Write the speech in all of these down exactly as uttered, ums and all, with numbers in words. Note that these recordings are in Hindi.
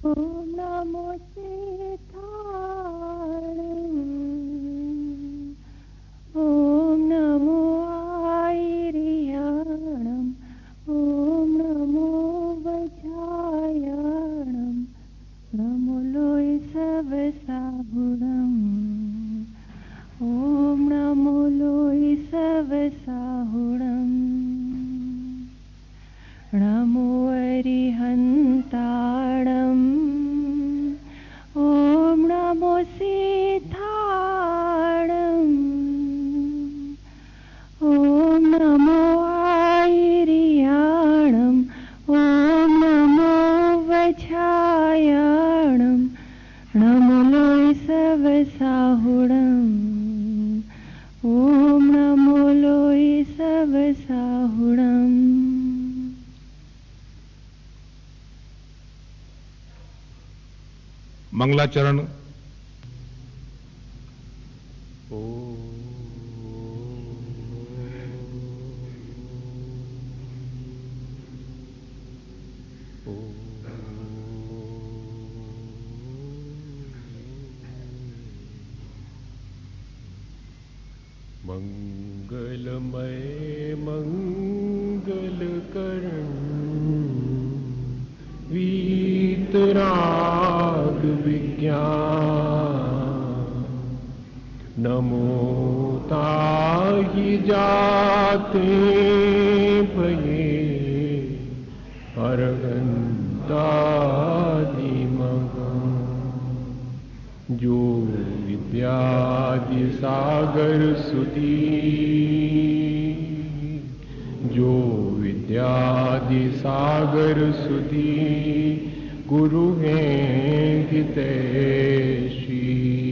ओम नमो सिद्धाणम् ओम नमो आयर्याणम् ओम नमो वज्रायणम् नमो लोय सवसाहुणम् ओम नमो लोय सवसाहुणम् नमो अरिहन्ताणम् ओम नमो सिद्धाणम् ओम नमो आयर्याणम् ओम नमो वज्रायणम् नमो लोय सवसाहुणम् ओम नमो लोय सवसाहुणम्। मंगलाचरण। ओ मंगलमय मंगलकरण वीतराग विज्ञान नमो ताहि जाते भये अरहंतादिमगं जो विद्यादि सागर सुधी जो विद्यादि सागर सुधी गुरु हैं हितैषी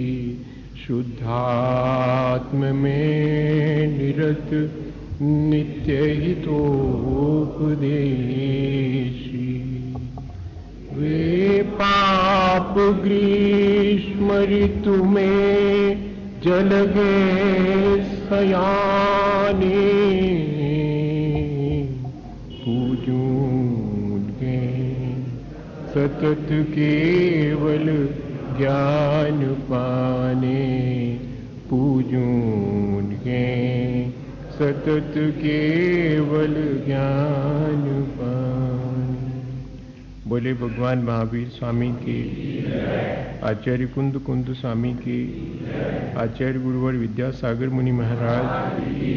शुद्धात्म में निरत नित्य हितोपदेशी वे पाप ग्रीष्म ऋतु में जल गए सयाने पूजूं गए सतत केवल ज्ञान पाने पूजूं गए सतत केवल ज्ञान पाने। बोले भगवान महावीर स्वामी की, आचार्य कुंद कुंद स्वामी की, आचार्य गुरुवर विद्यासागर मुनि महाराज की।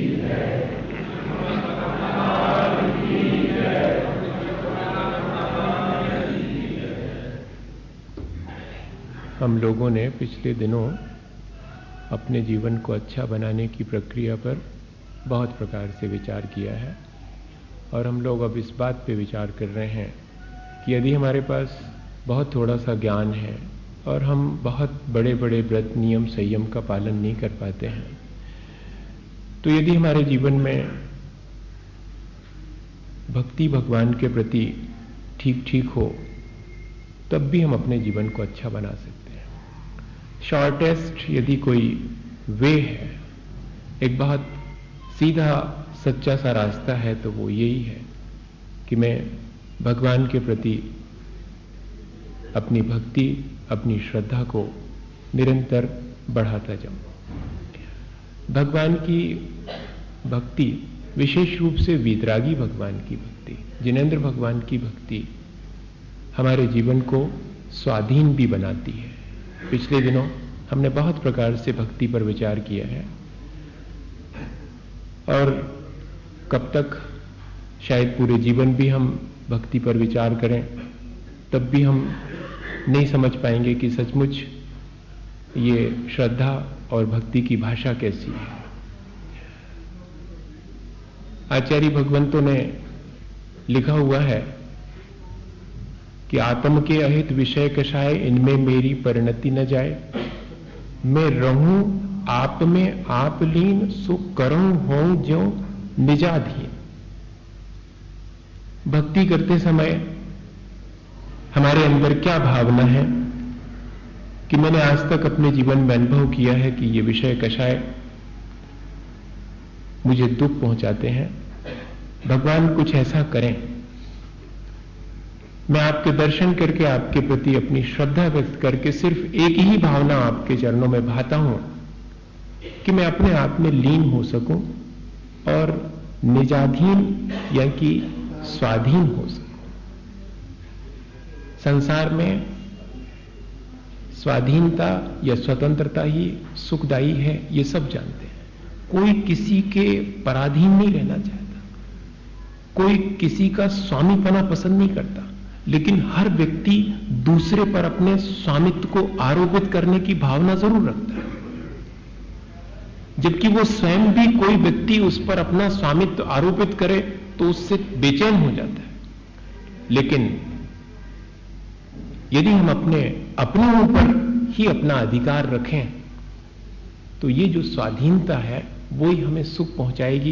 हम लोगों ने पिछले दिनों अपने जीवन को अच्छा बनाने की प्रक्रिया पर बहुत प्रकार से विचार किया है और हम लोग अब इस बात पे विचार कर रहे हैं कि यदि हमारे पास बहुत थोड़ा सा ज्ञान है और हम बहुत बड़े बड़े व्रत नियम संयम का पालन नहीं कर पाते हैं, तो यदि हमारे जीवन में भक्ति भगवान के प्रति ठीक ठीक हो तब भी हम अपने जीवन को अच्छा बना सकते हैं। शॉर्टेस्ट यदि कोई वे है, एक बहुत सीधा सच्चा सा रास्ता है, तो वो यही है कि मैं भगवान के प्रति अपनी भक्ति अपनी श्रद्धा को निरंतर बढ़ाता जाऊं। भगवान की भक्ति, विशेष रूप से वीतरागी भगवान की भक्ति, जिनेंद्र भगवान की भक्ति हमारे जीवन को स्वाधीन भी बनाती है। पिछले दिनों हमने बहुत प्रकार से भक्ति पर विचार किया है और कब तक शायद पूरे जीवन भी हम भक्ति पर विचार करें तब भी हम नहीं समझ पाएंगे कि सचमुच ये श्रद्धा और भक्ति की भाषा कैसी है। आचार्य भगवंतों ने लिखा हुआ है कि आत्म के अहित विषय कषाय इनमें मेरी परिणति न जाए, मैं रहूं आप में आप लीन सो करूं हों ज्यों निजाधीन। भक्ति करते समय हमारे अंदर क्या भावना है कि मैंने आज तक अपने जीवन में अनुभव किया है कि ये विषय कषाय मुझे दुख पहुंचाते हैं, भगवान कुछ ऐसा करें मैं आपके दर्शन करके आपके प्रति अपनी श्रद्धा व्यक्त करके सिर्फ एक ही भावना आपके चरणों में भाता हूं कि मैं अपने आप में लीन हो सकूं और निजाधीन या कि स्वाधीन हो सकूं। संसार में स्वाधीनता या स्वतंत्रता ही सुखदायी है, ये सब जानते हैं। कोई किसी के पराधीन नहीं रहना चाहता, कोई किसी का स्वामीपना पसंद नहीं करता, लेकिन हर व्यक्ति दूसरे पर अपने स्वामित्व को आरोपित करने की भावना जरूर रखता है, जबकि वो स्वयं भी कोई व्यक्ति उस पर अपना स्वामित्व आरोपित करे तो उससे बेचैन हो जाता है। लेकिन यदि हम अपने अपने ऊपर ही अपना अधिकार रखें तो ये जो स्वाधीनता है वो ही हमें सुख पहुंचाएगी।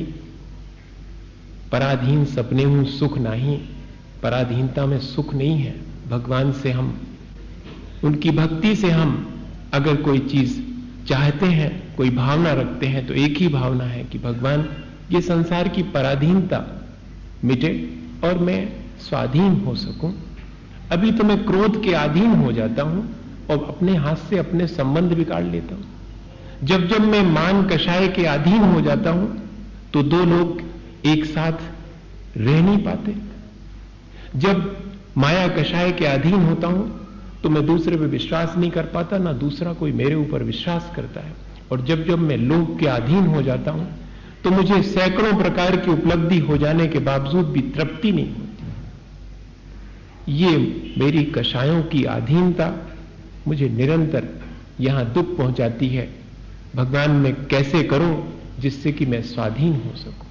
पराधीन सपने हूं सुख नहीं, पराधीनता में सुख नहीं है। भगवान से हम, उनकी भक्ति से हम अगर कोई चीज चाहते हैं, कोई भावना रखते हैं, तो एक ही भावना है कि भगवान ये संसार की पराधीनता मिटे और मैं स्वाधीन हो सकूं। अभी तो मैं क्रोध के अधीन हो जाता हूं और अपने हाथ से अपने संबंध बिगाड़ लेता हूं। जब जब मैं मान कषाय के अधीन हो जाता हूं तो दो लोग एक साथ रह नहीं पाते। जब माया कषाय के अधीन होता हूं तो मैं दूसरे पे विश्वास नहीं कर पाता, ना दूसरा कोई मेरे ऊपर विश्वास करता है। और जब जब मैं लोभ के अधीन हो जाता हूं तो मुझे सैकड़ों प्रकार की उपलब्धि हो जाने के बावजूद भी तृप्ति नहीं होती। ये मेरी कषायों की अधीनता मुझे निरंतर यहां दुख पहुंचाती है। भगवान मैं कैसे करूं जिससे कि मैं स्वाधीन हो सकूं।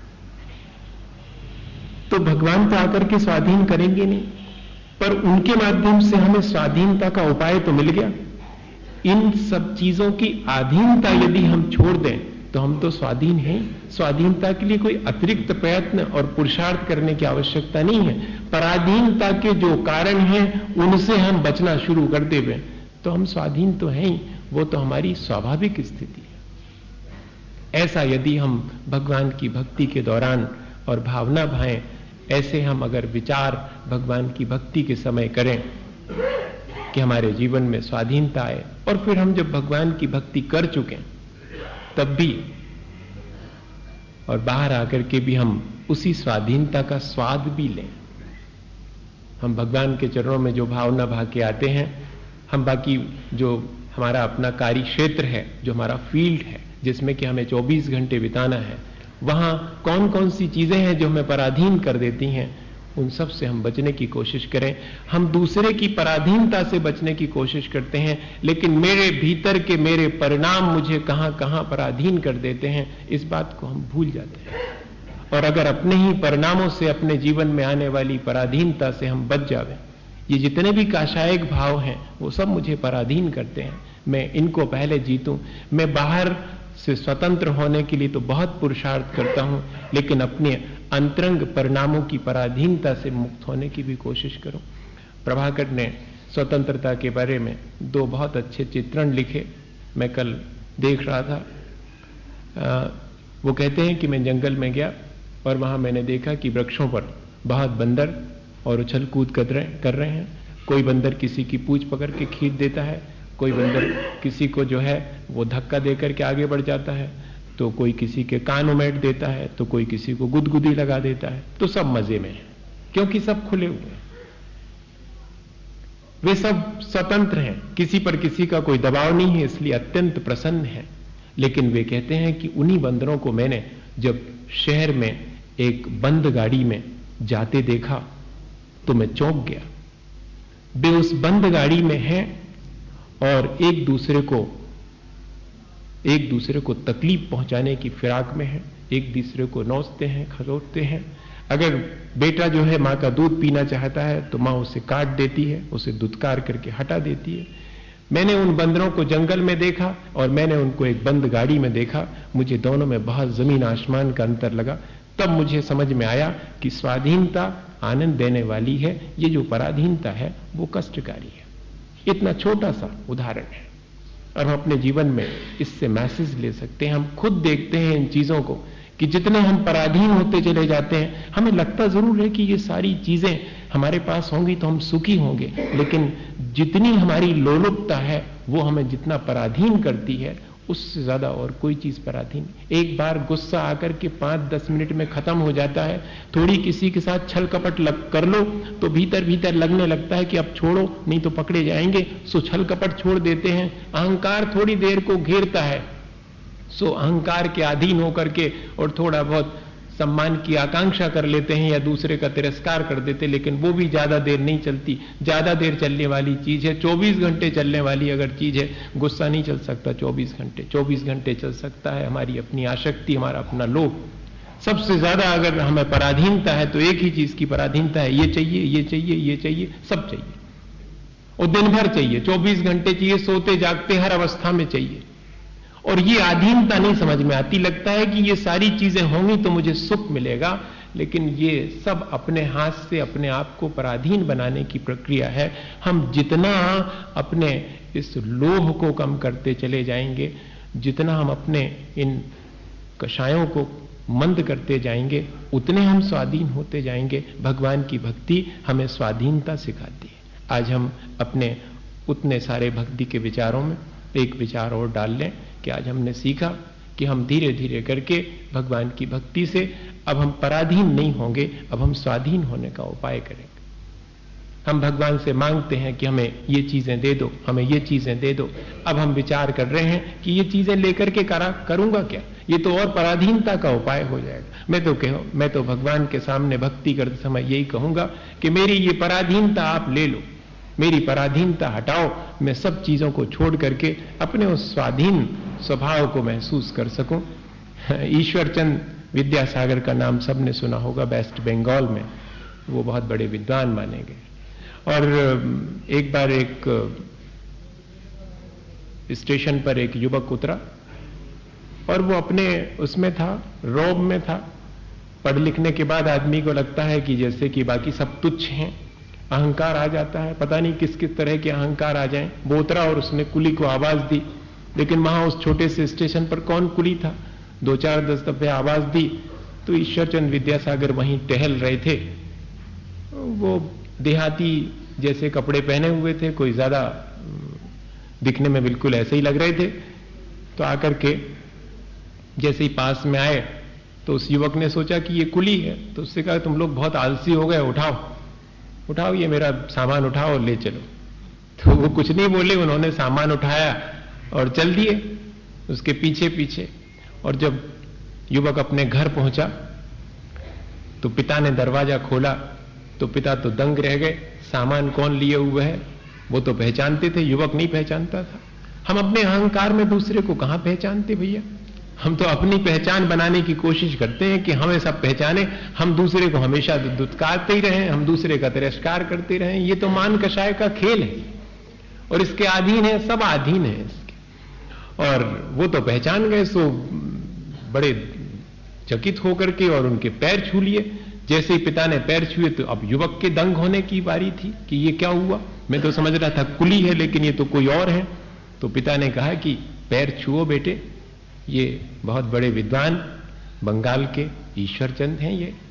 तो भगवान तो आकर के स्वाधीन करेंगे नहीं, पर उनके माध्यम से हमें स्वाधीनता का उपाय तो मिल गया। इन सब चीजों की अधीनता यदि हम छोड़ दें तो हम तो स्वाधीन हैं। स्वाधीनता के लिए कोई अतिरिक्त प्रयत्न और पुरुषार्थ करने की आवश्यकता नहीं है। पराधीनता के जो कारण हैं उनसे हम बचना शुरू कर दें तो हम स्वाधीन तो हैं ही, वो तो हमारी स्वाभाविक स्थिति है। ऐसा यदि हम भगवान की भक्ति के दौरान और भावना भाएं, ऐसे हम अगर विचार भगवान की भक्ति के समय करें कि हमारे जीवन में स्वाधीनता आए, और फिर हम जब भगवान की भक्ति कर चुके तब भी और बाहर आकर के भी हम उसी स्वाधीनता का स्वाद भी लें। हम भगवान के चरणों में जो भावना भा के आते हैं, हम बाकी जो हमारा अपना कार्य क्षेत्र है, जो हमारा फील्ड है जिसमें कि हमें चौबीस घंटे बिताना है, वहां कौन कौन सी चीजें हैं जो हमें पराधीन कर देती हैं, उन सब से हम बचने की कोशिश करें। हम दूसरे की पराधीनता से बचने की कोशिश करते हैं, लेकिन मेरे भीतर के मेरे परिणाम मुझे कहां कहां पराधीन कर देते हैं, इस बात को हम भूल जाते हैं। और अगर अपने ही परिणामों से, अपने जीवन में आने वाली पराधीनता से हम बच जावें, ये जितने भी काषायिक भाव हैं वो सब मुझे पराधीन करते हैं, मैं इनको पहले जीतूं। मैं बाहर से स्वतंत्र होने के लिए तो बहुत पुरुषार्थ करता हूं, लेकिन अपने अंतरंग परिणामों की पराधीनता से मुक्त होने की भी कोशिश करूं। प्रभाकर ने स्वतंत्रता के बारे में दो बहुत अच्छे चित्रण लिखे, मैं कल देख रहा था। आ, वो कहते हैं कि मैं जंगल में गया और वहां मैंने देखा कि वृक्षों पर बहुत बंदर और उछल कूद कर रहे कर रहे हैं। कोई बंदर किसी की पूंछ पकड़ के खींच देता है, कोई बंदर किसी को जो है वो धक्का देकर के आगे बढ़ जाता है, तो कोई किसी के कान उमेट देता है, तो कोई किसी को गुदगुदी लगा देता है। तो सब मजे में है क्योंकि सब खुले हुए हैं, वे सब स्वतंत्र हैं, किसी पर किसी का कोई दबाव नहीं है, इसलिए अत्यंत प्रसन्न है। लेकिन वे कहते हैं कि उन्हीं बंदरों को मैंने जब शहर में एक बंद गाड़ी में जाते देखा तो मैं चौंक गया। वे उस बंद गाड़ी में हैं और एक दूसरे को एक दूसरे को तकलीफ पहुंचाने की फिराक में है, एक दूसरे को नोचते हैं, खरोचते हैं। अगर बेटा जो है मां का दूध पीना चाहता है तो मां उसे काट देती है, उसे दुत्कार करके हटा देती है। मैंने उन बंदरों को जंगल में देखा और मैंने उनको एक बंद गाड़ी में देखा, मुझे दोनों में बहुत जमीन आसमान का अंतर लगा। तब मुझे समझ में आया कि स्वाधीनता आनंद देने वाली है, ये जो पराधीनता है वो कष्टकारी है। इतना छोटा सा उदाहरण है और हम अपने जीवन में इससे मैसेज ले सकते हैं। हम खुद देखते हैं इन चीजों को कि जितने हम पराधीन होते चले जाते हैं, हमें लगता जरूर है कि ये सारी चीजें हमारे पास होंगी तो हम सुखी होंगे, लेकिन जितनी हमारी लोलुपता है वो हमें जितना पराधीन करती है, उससे ज्यादा और कोई चीज पराधीन। एक बार गुस्सा आकर के पांच दस मिनट में खत्म हो जाता है। थोड़ी किसी के साथ छल कपट लग कर लो तो भीतर भीतर लगने लगता है कि अब छोड़ो नहीं तो पकड़े जाएंगे, सो छल कपट छोड़ देते हैं। अहंकार थोड़ी देर को घेरता है, सो अहंकार के अधीन होकर के और थोड़ा बहुत सम्मान की आकांक्षा कर लेते हैं या दूसरे का तिरस्कार कर देते, लेकिन वो भी ज्यादा देर नहीं चलती। ज्यादा देर चलने वाली चीज है, चौबीस घंटे चलने वाली अगर चीज है, गुस्सा नहीं चल सकता चौबीस घंटे। चौबीस घंटे चल सकता है हमारी अपनी आसक्ति, हमारा अपना लोभ। सबसे ज्यादा अगर हमें पराधीनता है तो एक ही चीज की पराधीनता है, ये चाहिए ये चाहिए ये चाहिए, सब चाहिए, और दिन भर चाहिए, चौबीस घंटे चाहिए, सोते जागते हर अवस्था में चाहिए। और ये अधीनता नहीं समझ में आती, लगता है कि ये सारी चीजें होंगी तो मुझे सुख मिलेगा, लेकिन ये सब अपने हाथ से अपने आप को पराधीन बनाने की प्रक्रिया है। हम जितना अपने इस लोभ को कम करते चले जाएंगे, जितना हम अपने इन कषायों को मंद करते जाएंगे, उतने हम स्वाधीन होते जाएंगे। भगवान की भक्ति हमें स्वाधीनता सिखाती है। आज हम अपने उतने सारे भक्ति के विचारों में एक विचार और डाल लें कि आज हमने सीखा कि हम धीरे धीरे करके भगवान की भक्ति से अब हम पराधीन नहीं होंगे, अब हम स्वाधीन होने का उपाय करेंगे। हम भगवान से मांगते हैं कि हमें ये चीजें दे दो, हमें ये चीजें दे दो। अब हम विचार कर रहे हैं कि ये चीजें लेकर के करा करूंगा क्या, ये तो और पराधीनता का उपाय हो जाएगा। मैं तो कह मैं तो भगवान के सामने भक्ति करते समय यही कहूंगा कि मेरी ये पराधीनता आप ले लो, मेरी पराधीनता हटाओ, मैं सब चीजों को छोड़ करके अपने उस स्वाधीन स्वभाव को महसूस कर सकूं। ईश्वरचंद विद्यासागर का नाम सबने सुना होगा, वेस्ट बंगाल में वो बहुत बड़े विद्वान माने गए। और एक बार एक स्टेशन पर एक युवक उतरा और वो अपने उसमें था, रौब में था। पढ़ लिखने के बाद आदमी को लगता है कि जैसे कि बाकी सब तुच्छ हैं, अहंकार आ जाता है, पता नहीं किस किस तरह के अहंकार आ जाएं। वो उतरा और उसने कुली को आवाज दी, लेकिन वहां उस छोटे से स्टेशन पर कौन कुली था। दो चार दस दफे आवाज दी तो ईश्वरचंद विद्यासागर वहीं टहल रहे थे। वो देहाती जैसे कपड़े पहने हुए थे, कोई ज्यादा दिखने में बिल्कुल ऐसे ही लग रहे थे। तो आकर के जैसे ही पास में आए तो उस युवक ने सोचा कि ये कुली है, तो उससे कहा तुम लोग बहुत आलसी हो गए, उठाओ उठाओ ये मेरा सामान उठाओ और ले चलो। तो वो कुछ नहीं बोले, उन्होंने सामान उठाया और चल दिए उसके पीछे पीछे। और जब युवक अपने घर पहुंचा तो पिता ने दरवाजा खोला तो पिता तो दंग रह गए। सामान कौन लिए हुए है वो तो पहचानते थे, युवक नहीं पहचानता था। हम अपने अहंकार में दूसरे को कहां पहचानते भैया, हम तो अपनी पहचान बनाने की कोशिश करते हैं कि हमें सब पहचाने, हम दूसरे को हमेशा दुत्कारते ही रहें, हम दूसरे का तिरस्कार करते रहें। ये तो मान कषाय का खेल है और इसके अधीन है, सब अधीन है इसके। और वो तो पहचान गए, सो बड़े चकित होकर के और उनके पैर छू लिए। जैसे ही पिता ने पैर छुए तो अब युवक के दंग होने की बारी थी कि ये क्या हुआ, मैं तो समझ रहा था कुली है लेकिन ये तो कोई और है। तो पिता ने कहा कि पैर छुओ बेटे, ये बहुत बड़े विद्वान बंगाल के ईश्वरचंद हैं ये।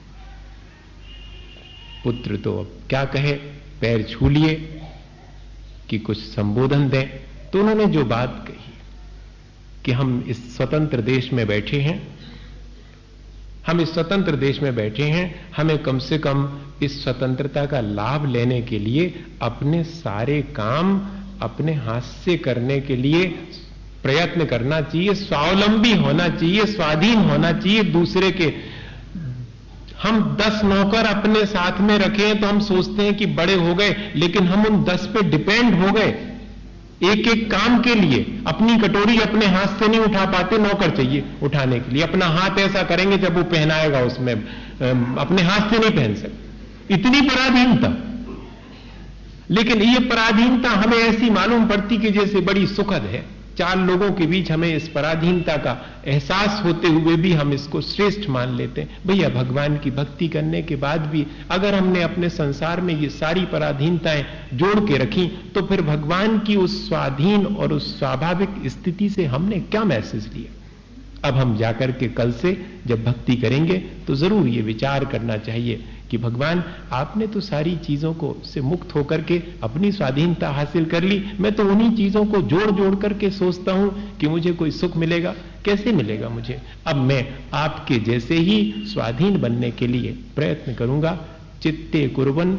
पुत्र तो अब क्या कहे, पैर छू लिए कि कुछ संबोधन दें। तो उन्होंने जो बात कही कि हम इस स्वतंत्र देश में बैठे हैं, हम इस स्वतंत्र देश में बैठे हैं, हमें कम से कम इस स्वतंत्रता का लाभ लेने के लिए अपने सारे काम अपने हाथ से करने के लिए प्रयत्न करना चाहिए, स्वावलंबी होना चाहिए, स्वाधीन होना चाहिए दूसरे के। हम दस नौकर अपने साथ में रखें तो हम सोचते हैं कि बड़े हो गए, लेकिन हम उन दस पे डिपेंड हो गए एक एक काम के लिए। अपनी कटोरी अपने हाथ से नहीं उठा पाते, नौकर चाहिए उठाने के लिए। अपना हाथ ऐसा करेंगे जब वो पहनाएगा उसमें, अपने हाथ से नहीं पहन सकते, इतनी पराधीनता। लेकिन ये पराधीनता हमें ऐसी मालूम पड़ती कि जैसे बड़ी सुखद है। चार लोगों के बीच हमें इस पराधीनता का एहसास होते हुए भी हम इसको श्रेष्ठ मान लेते हैं। भैया भगवान की भक्ति करने के बाद भी अगर हमने अपने संसार में ये सारी पराधीनताएं जोड़ के रखी तो फिर भगवान की उस स्वाधीन और उस स्वाभाविक स्थिति से हमने क्या मैसेज लिया। अब हम जाकर के कल से जब भक्ति करेंगे तो जरूर ये विचार करना चाहिए कि भगवान आपने तो सारी चीजों को से मुक्त होकर के अपनी स्वाधीनता हासिल कर ली, मैं तो उन्हीं चीजों को जोड़ जोड़ करके सोचता हूं कि मुझे कोई सुख मिलेगा, कैसे मिलेगा मुझे। अब मैं आपके जैसे ही स्वाधीन बनने के लिए प्रयत्न करूंगा। चित्ते कुर्बन।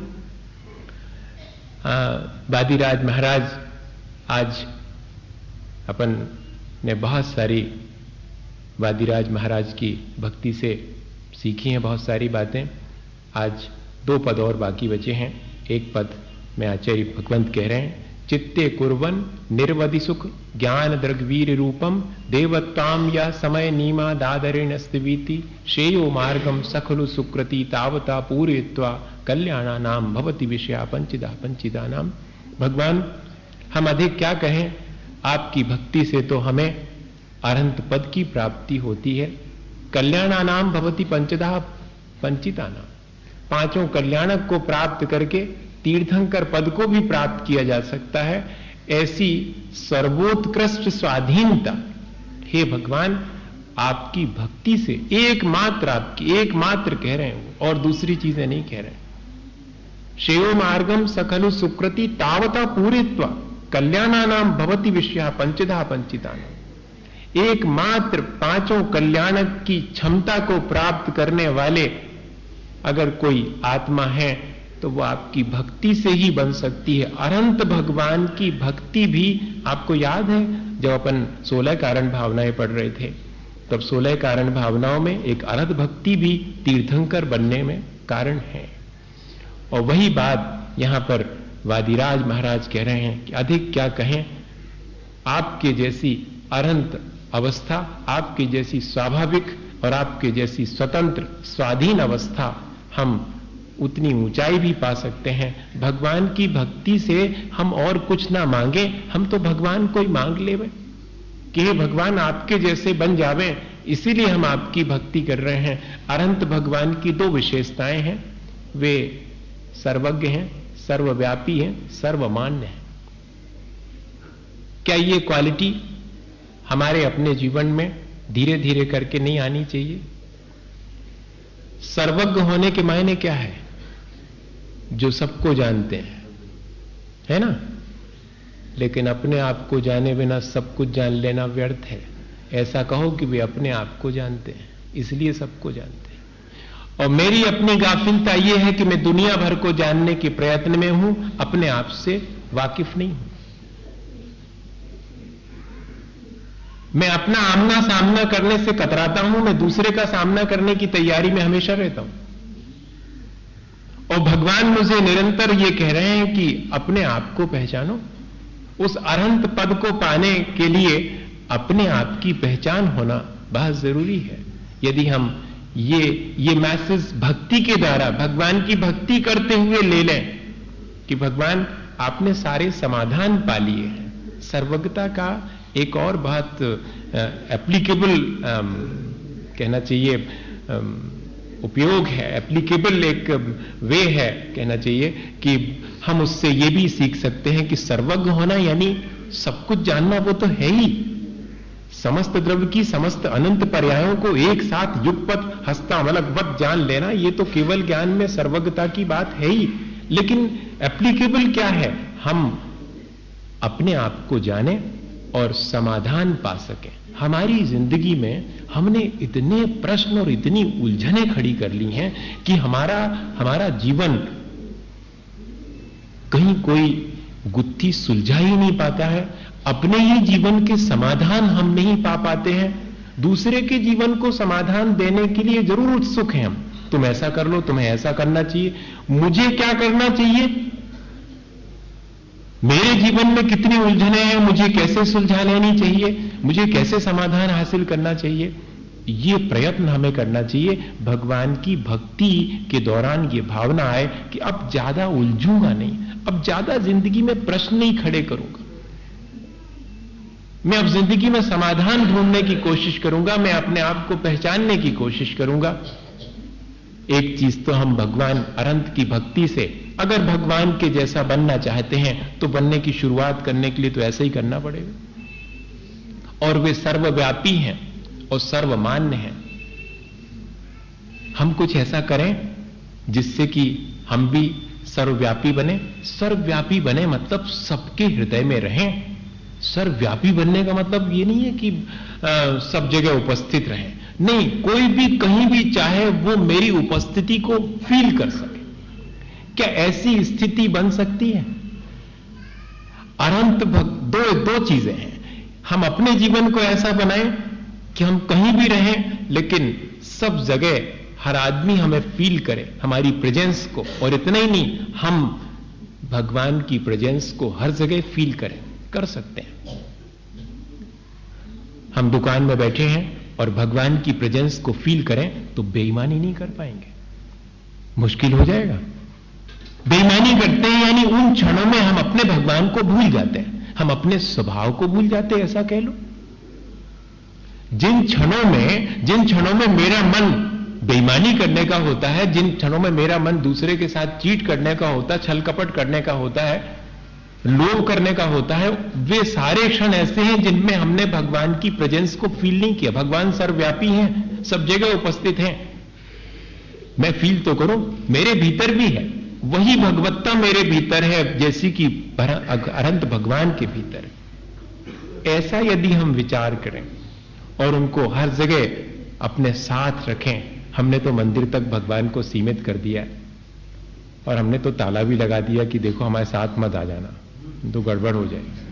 वादिराज महाराज आज अपन ने बहुत सारी वादिराज महाराज की भक्ति से सीखी हैं बहुत सारी बातें। आज दो पद और बाकी बचे हैं। एक पद में आचार्य भगवंत कह रहे हैं, चित्ते कुर्बन निर्वधि सुख ज्ञान दृग्वीर रूपम देवत्ताम या समय नीमा दादरेण स्थिवीति श्रेयो मार्गम सखलु सुकृति तावता पूरयित्वा कल्याणा नाम भवति विषया पंचिदा पंचिदा नाम। भगवान हम अधिक क्या कहें, आपकी भक्ति से तो हमें अनंत पद की प्राप्ति होती है। कल्याणा नाम भवति पंचदा पंचिता नाम, पांचों कल्याणक को प्राप्त करके तीर्थंकर पद को भी प्राप्त किया जा सकता है। ऐसी सर्वोत्कृष्ट स्वाधीनता हे भगवान आपकी भक्ति से एकमात्र, आपकी एकमात्र कह रहे हैं वो, और दूसरी चीजें नहीं कह रहे। श्रेयो मार्गम सकलु सुकृति तावता पूरित्वा कल्याणा नाम भवति विषया पंचधा पंचिता नाम। एकमात्र पांचों कल्याणक की क्षमता को प्राप्त करने वाले अगर कोई आत्मा है तो वो आपकी भक्ति से ही बन सकती है। अनंत भगवान की भक्ति भी आपको याद है, जब अपन सोलह कारण भावनाएं पढ़ रहे थे तब सोलह कारण भावनाओं में एक अनंत भक्ति भी तीर्थंकर बनने में कारण है। और वही बात यहां पर वादिराज महाराज कह रहे हैं कि अधिक क्या कहें, आपके जैसी अनंत अवस्था, आपकी जैसी स्वाभाविक और आपके जैसी स्वतंत्र स्वाधीन अवस्था हम उतनी ऊंचाई भी पा सकते हैं। भगवान की भक्ति से हम और कुछ ना मांगे, हम तो भगवान को ही मांग लेवे कि हे भगवान आपके जैसे बन जावे, इसीलिए हम आपकी भक्ति कर रहे हैं। अनंत भगवान की दो विशेषताएं हैं, वे सर्वज्ञ हैं, सर्वव्यापी हैं, सर्वमान्य हैं। क्या ये क्वालिटी हमारे अपने जीवन में धीरे धीरे करके नहीं आनी चाहिए? सर्वज्ञ होने के मायने क्या है? जो सबको जानते हैं, है ना? लेकिन अपने आप को जाने बिना सब कुछ जान लेना व्यर्थ है। ऐसा कहो कि वे अपने आप को जानते हैं, इसलिए सबको जानते हैं। और मेरी अपनी गाफिलता यह है कि मैं दुनिया भर को जानने के प्रयत्न में हूं, अपने आप से वाकिफ नहीं हूं। मैं अपना आमना सामना करने से कतराता हूं, मैं दूसरे का सामना करने की तैयारी में हमेशा रहता हूं। और भगवान मुझे निरंतर ये कह रहे हैं कि अपने आप को पहचानो। उस अनंत पद को पाने के लिए अपने आप की पहचान होना बहुत जरूरी है। यदि हम ये ये मैसेज भक्ति के द्वारा भगवान की भक्ति करते हुए ले लें कि भगवान आपने सारे समाधान पा लिए हैं। सर्वज्ञता का एक और बहुत एप्लीकेबल कहना चाहिए उपयोग है, एप्लीकेबल एक वे है कहना चाहिए कि हम उससे ये भी सीख सकते हैं कि सर्वज्ञ होना यानी सब कुछ जानना वो तो है ही। समस्त द्रव्य की समस्त अनंत पर्यायों को एक साथ युगपत हस्तामलकवत जान लेना, ये तो केवल ज्ञान में सर्वज्ञता की बात है ही। लेकिन एप्लीकेबल क्या है? हम अपने आप को जाने और समाधान पा सकें। हमारी जिंदगी में हमने इतने प्रश्न और इतनी उलझनें खड़ी कर ली हैं कि हमारा हमारा जीवन कहीं कोई गुत्थी सुलझा ही नहीं पाता है। अपने ही जीवन के समाधान हम नहीं पा पाते हैं। दूसरे के जीवन को समाधान देने के लिए जरूर उत्सुक हैं हम। तुम ऐसा कर लो, तुम्हें ऐसा करना चाहिए, मुझे क्या करना चाहिए? मेरे जीवन में कितनी उलझनें हैं, मुझे कैसे सुलझा लेनी चाहिए, मुझे कैसे समाधान हासिल करना चाहिए? ये प्रयत्न हमें करना चाहिए। भगवान की भक्ति के दौरान ये भावना आए कि अब ज्यादा उलझूंगा नहीं, अब ज्यादा जिंदगी में प्रश्न नहीं खड़े करूंगा, मैं अब जिंदगी में समाधान ढूंढने की कोशिश करूंगा, मैं अपने आप को पहचानने की कोशिश करूंगा। एक चीज तो हम भगवान अनंत की भक्ति से अगर भगवान के जैसा बनना चाहते हैं तो बनने की शुरुआत करने के लिए तो ऐसा ही करना पड़ेगा। और वे सर्वव्यापी हैं, और सर्वमान्य हैं। हम कुछ ऐसा करें जिससे कि हम भी सर्वव्यापी बने। सर्वव्यापी बने मतलब सबके हृदय में रहें। सर्वव्यापी बनने का मतलब ये नहीं है कि आ, सब जगह उपस्थित रहें। नहीं, कोई भी कहीं भी चाहे वो मेरी उपस्थिति को फील कर सके। क्या ऐसी स्थिति बन सकती है? अनंत भक्त दो दो चीजें हैं। हम अपने जीवन को ऐसा बनाएं कि हम कहीं भी रहें लेकिन सब जगह हर आदमी हमें फील करे, हमारी प्रेजेंस को। और इतना ही नहीं, हम भगवान की प्रेजेंस को हर जगह फील करें। कर सकते हैं। हम दुकान में बैठे हैं और भगवान की प्रेजेंस को फील करें तो बेईमानी नहीं कर पाएंगे, मुश्किल हो जाएगा। बेईमानी करते हैं यानी उन क्षणों में हम अपने भगवान को भूल जाते हैं, हम अपने स्वभाव को भूल जाते हैं, ऐसा कह लो। जिन क्षणों में जिन क्षणों में मेरा मन बेईमानी करने का होता है, जिन क्षणों में मेरा मन दूसरे के साथ चीट करने का होता है, छल कपट करने का होता है, लोभ करने का होता है, वे सारे क्षण ऐसे हैं जिनमें हमने भगवान की प्रेजेंस को फील नहीं किया। भगवान सर्वव्यापी हैं, सब जगह उपस्थित हैं। मैं फील तो करूं, मेरे भीतर भी है वही भगवत्ता, मेरे भीतर है जैसी कि अनंत भगवान के भीतर है। ऐसा यदि हम विचार करें और उनको हर जगह अपने साथ रखें। हमने तो मंदिर तक भगवान को सीमित कर दिया और हमने तो ताला भी लगा दिया कि देखो हमारे साथ मत आ जाना, तो गड़बड़ हो जाएगी।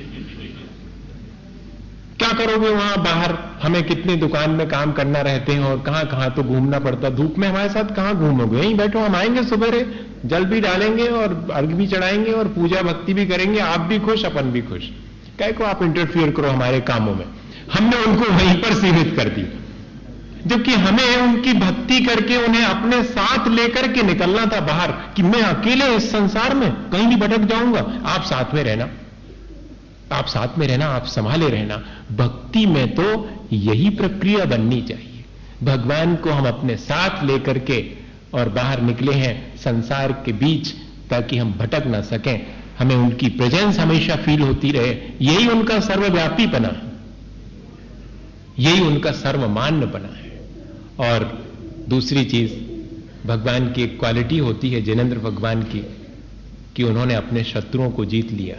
क्या करोगे वहां बाहर? हमें कितनी दुकान में काम करना रहते हैं और कहां कहां तो घूमना पड़ता। धूप में हमारे साथ कहां घूमोगे? यहीं बैठो, हम आएंगे सुबह, जल भी डालेंगे और अर्घ भी चढ़ाएंगे और पूजा भक्ति भी करेंगे। आप भी खुश, अपन भी खुश। क्या को आप इंटरफियर करो हमारे कामों में? हमने उनको वहीं पर सीमित कर दी, जबकि हमें उनकी भक्ति करके उन्हें अपने साथ लेकर के निकलना था बाहर कि मैं अकेले इस संसार में कहीं भी भटक जाऊंगा, आप साथ में रहना, आप साथ में रहना, आप संभाले रहना। भक्ति में तो यही प्रक्रिया बननी चाहिए। भगवान को हम अपने साथ लेकर के और बाहर निकले हैं संसार के बीच ताकि हम भटक ना सकें, हमें उनकी प्रेजेंस हमेशा फील होती रहे। यही उनका सर्वव्यापी बना है, यही उनका सर्वमान्य बना है। और दूसरी चीज भगवान की एक क्वालिटी होती है, जिनेंद्र भगवान की, कि उन्होंने अपने शत्रुओं को जीत लिया।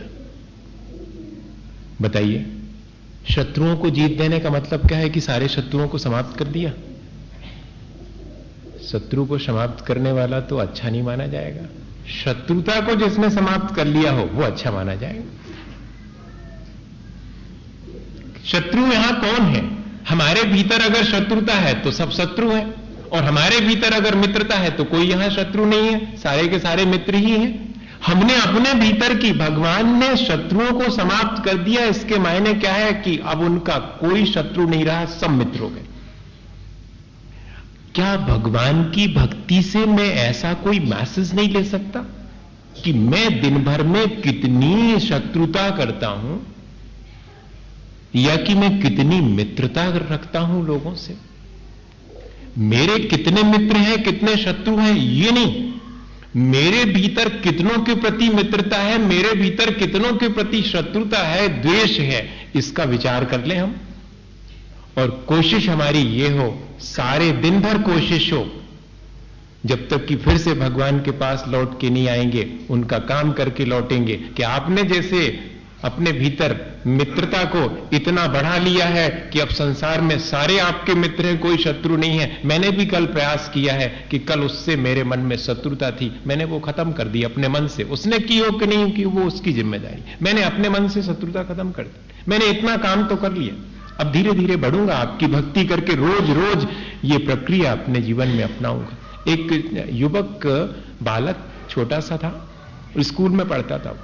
बताइए, शत्रुओं को जीत देने का मतलब क्या है? कि सारे शत्रुओं को समाप्त कर दिया। शत्रु को समाप्त करने वाला तो अच्छा नहीं माना जाएगा। शत्रुता को जिसने समाप्त कर लिया हो वो अच्छा माना जाएगा। शत्रु यहां कौन है? हमारे भीतर अगर शत्रुता है तो सब शत्रु हैं, और हमारे भीतर अगर मित्रता है तो कोई यहां शत्रु नहीं है, सारे के सारे मित्र ही हैं। हमने अपने भीतर की, भगवान ने शत्रुओं को समाप्त कर दिया। इसके मायने क्या है? कि अब उनका कोई शत्रु नहीं रहा, सब मित्र हो गए। क्या भगवान की भक्ति से मैं ऐसा कोई मैसेज नहीं ले सकता कि मैं दिन भर में कितनी शत्रुता करता हूं या कि मैं कितनी मित्रता रखता हूं लोगों से? मेरे कितने मित्र हैं, कितने शत्रु हैं, ये नहीं, मेरे भीतर कितनों के प्रति मित्रता है, मेरे भीतर कितनों के प्रति शत्रुता है, द्वेष है, इसका विचार कर लें हम। और कोशिश हमारी ये हो, सारे दिन भर कोशिश हो, जब तक कि फिर से भगवान के पास लौट के नहीं आएंगे, उनका काम करके लौटेंगे, कि आपने जैसे अपने भीतर मित्रता को इतना बढ़ा लिया है कि अब संसार में सारे आपके मित्र हैं, कोई शत्रु नहीं है। मैंने भी कल प्रयास किया है कि कल उससे मेरे मन में शत्रुता थी, मैंने वो खत्म कर दी अपने मन से। उसने की हो कि नहीं की, वो उसकी जिम्मेदारी। मैंने अपने मन से शत्रुता खत्म कर दी, मैंने इतना काम तो कर लिया। अब धीरे धीरे बढ़ूंगा, आपकी भक्ति करके रोज रोज ये प्रक्रिया अपने जीवन में अपनाऊंगा। एक युवक बालक छोटा सा था, स्कूल में पढ़ता था।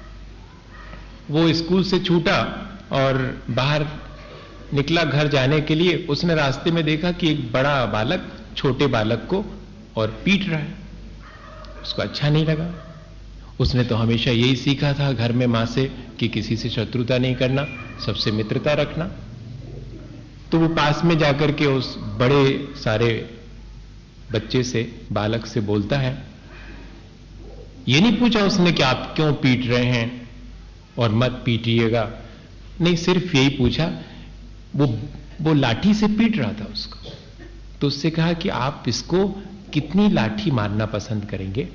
वो स्कूल से छूटा और बाहर निकला घर जाने के लिए। उसने रास्ते में देखा कि एक बड़ा बालक छोटे बालक को और पीट रहा है। उसको अच्छा नहीं लगा। उसने तो हमेशा यही सीखा था घर में मां से कि किसी से शत्रुता नहीं करना, सबसे मित्रता रखना। तो वो पास में जाकर के उस बड़े सारे बच्चे से, बालक से बोलता है। ये नहीं पूछा उसने कि आप क्यों पीट रहे हैं और मत पीटिएगा, नहीं, सिर्फ यही पूछा। वो वो लाठी से पीट रहा था उसको। तो उससे कहा कि आप इसको कितनी लाठी मारना पसंद करेंगे?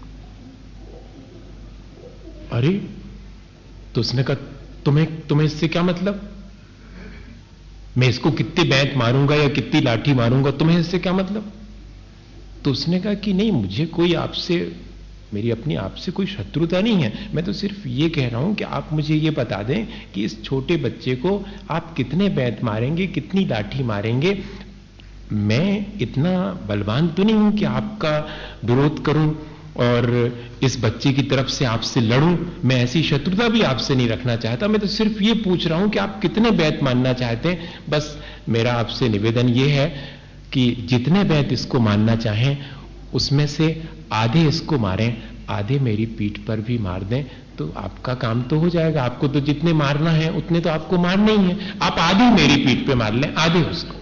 अरे, तो उसने कहा तुम्हें तुम्हें इससे क्या मतलब? मैं इसको कितने बैंत मारूंगा या कितनी लाठी मारूंगा, तुम्हें इससे क्या मतलब? तो उसने कहा कि नहीं, मुझे कोई आपसे, मेरी अपनी आपसे कोई शत्रुता नहीं है, मैं तो सिर्फ ये कह रहा हूं कि आप मुझे ये बता दें कि इस छोटे बच्चे को आप कितने बैंत मारेंगे, कितनी लाठी मारेंगे। मैं इतना बलवान तो नहीं हूं कि आपका विरोध करूं और इस बच्चे की तरफ से आपसे लड़ूं। मैं ऐसी शत्रुता भी आपसे नहीं रखना चाहता, मैं तो सिर्फ ये पूछ रहा हूं कि आप कितने बैंत मारना चाहते हैं। बस मेरा आपसे निवेदन ये है कि जितने बैंत इसको मारना चाहें उसमें से आधे इसको मारें, आधे मेरी पीठ पर भी मार दें, तो आपका काम तो हो जाएगा। आपको तो जितने मारना है उतने तो आपको मारने ही है, आप आधे मेरी पीठ पे मार लें, आधे उसको।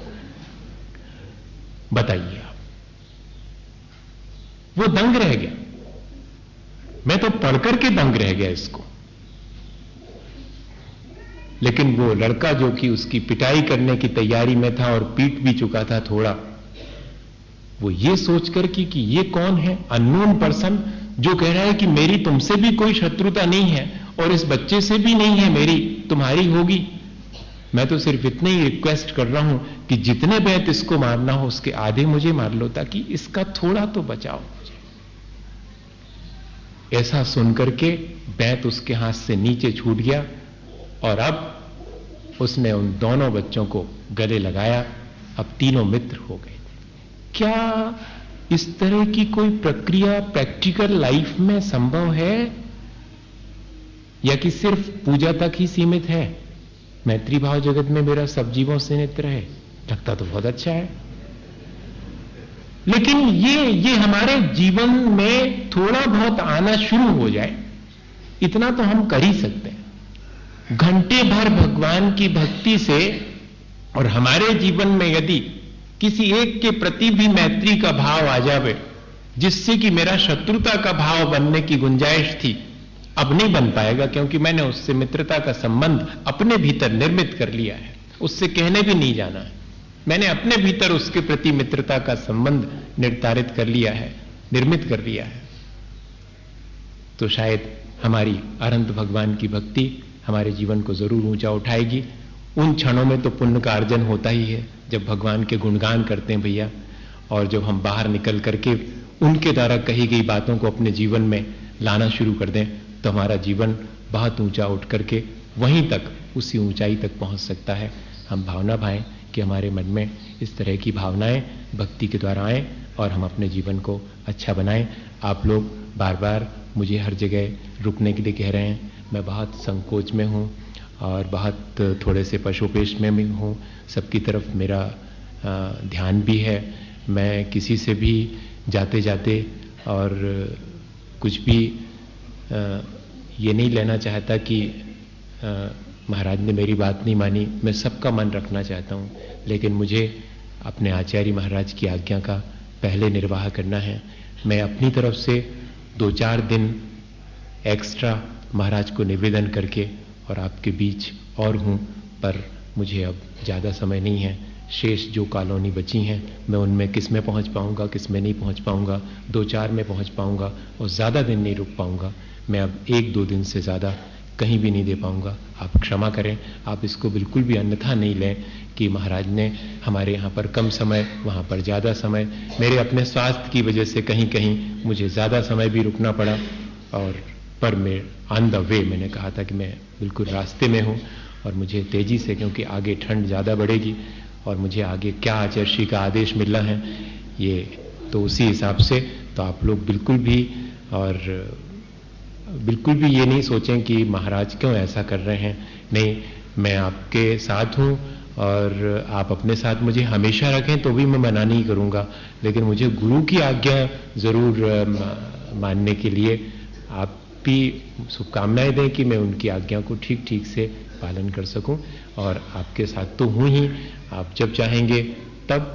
बताइए आप। वो दंग रह गया, मैं तो पढ़कर के दंग रह गया इसको। लेकिन वो लड़का जो कि उसकी पिटाई करने की तैयारी में था और पीट भी चुका था थोड़ा, वो ये सोचकर कि, कि ये कौन है, अननोन पर्सन जो कह रहा है कि मेरी तुमसे भी कोई शत्रुता नहीं है और इस बच्चे से भी नहीं है मेरी, तुम्हारी होगी। मैं तो सिर्फ इतने ही रिक्वेस्ट कर रहा हूं कि जितने बैंत इसको मारना हो उसके आधे मुझे मार लो, ताकि इसका थोड़ा तो बचाव हो जाए। ऐसा सुनकर के बैंत उसके हाथ से नीचे छूट गया और अब उसने उन दोनों बच्चों को गले लगाया। अब तीनों मित्र हो गए थे। क्या इस तरह की कोई प्रक्रिया प्रैक्टिकल लाइफ में संभव है या कि सिर्फ पूजा तक ही सीमित है? मैत्री भाव जगत में मेरा सब जीवों से नेत्र है, लगता तो बहुत अच्छा है, लेकिन ये ये हमारे जीवन में थोड़ा बहुत आना शुरू हो जाए, इतना तो हम कर ही सकते हैं। घंटे भर भगवान की भक्ति से और हमारे जीवन में यदि किसी एक के प्रति भी मैत्री का भाव आ जावे, जिससे कि मेरा शत्रुता का भाव बनने की गुंजाइश थी, अब नहीं बन पाएगा, क्योंकि मैंने उससे मित्रता का संबंध अपने भीतर निर्मित कर लिया है। उससे कहने भी नहीं जाना है, मैंने अपने भीतर उसके प्रति मित्रता का संबंध निर्धारित कर लिया है, निर्मित कर लिया है। तो शायद हमारी अनंत भगवान की भक्ति हमारे जीवन को जरूर ऊंचा उठाएगी। उन क्षणों में तो पुण्य का अर्जन होता ही है जब भगवान के गुणगान करते हैं भैया, और जब हम बाहर निकल करके उनके द्वारा कही गई बातों को अपने जीवन में लाना शुरू कर दें, तो हमारा जीवन बहुत ऊंचा उठ करके वहीं तक, उसी ऊंचाई तक पहुंच सकता है। हम भावना भाएं कि हमारे मन में इस तरह की भावनाएं भक्ति के द्वारा आएं और हम अपने जीवन को अच्छा बनाएं। आप लोग बार बार मुझे हर जगह रुकने के लिए कह रहे हैं, मैं बहुत संकोच में हूं और बहुत थोड़े से पशुपेश में भी हूं, सबकी तरफ मेरा ध्यान भी है। मैं किसी से भी जाते जाते और कुछ भी ये नहीं लेना चाहता कि महाराज ने मेरी बात नहीं मानी, मैं सबका मन रखना चाहता हूँ, लेकिन मुझे अपने आचार्य महाराज की आज्ञा का पहले निर्वाह करना है। मैं अपनी तरफ से दो चार दिन एक्स्ट्रा महाराज को निवेदन करके और आपके बीच और हूँ, पर मुझे अब ज़्यादा समय नहीं है। शेष जो कॉलोनी बची हैं, मैं उनमें किस में पहुँच पाऊँगा, किस में नहीं पहुँच पाऊँगा, दो चार में पहुँच पाऊँगा और ज़्यादा दिन नहीं रुक पाऊँगा। मैं अब एक दो दिन से ज़्यादा कहीं भी नहीं दे पाऊँगा, आप क्षमा करें। आप इसको बिल्कुल भी अन्यथा नहीं लें कि महाराज ने हमारे यहाँ पर कम समय, वहाँ पर ज़्यादा समय। मेरे अपने स्वास्थ्य की वजह से कहीं कहीं मुझे ज़्यादा समय भी रुकना पड़ा, और पर मैं ऑन द वे, मैंने कहा था कि मैं बिल्कुल रास्ते में हूँ और मुझे तेज़ी से, क्योंकि आगे ठंड ज़्यादा बढ़ेगी और मुझे आगे क्या आचार्य का आदेश मिलना है ये, तो उसी हिसाब से तो आप लोग बिल्कुल भी और बिल्कुल भी ये नहीं सोचें कि महाराज क्यों ऐसा कर रहे हैं। नहीं, मैं आपके साथ हूँ और आप अपने साथ मुझे हमेशा रखें तो भी मैं मना नहीं करूँगा, लेकिन मुझे गुरु की आज्ञा ज़रूर मानने के लिए आप भी शुभकामनाएं दें कि मैं उनकी आज्ञा को ठीक ठीक से पालन कर सकूं। और आपके साथ तो हूँ ही, आप जब चाहेंगे तब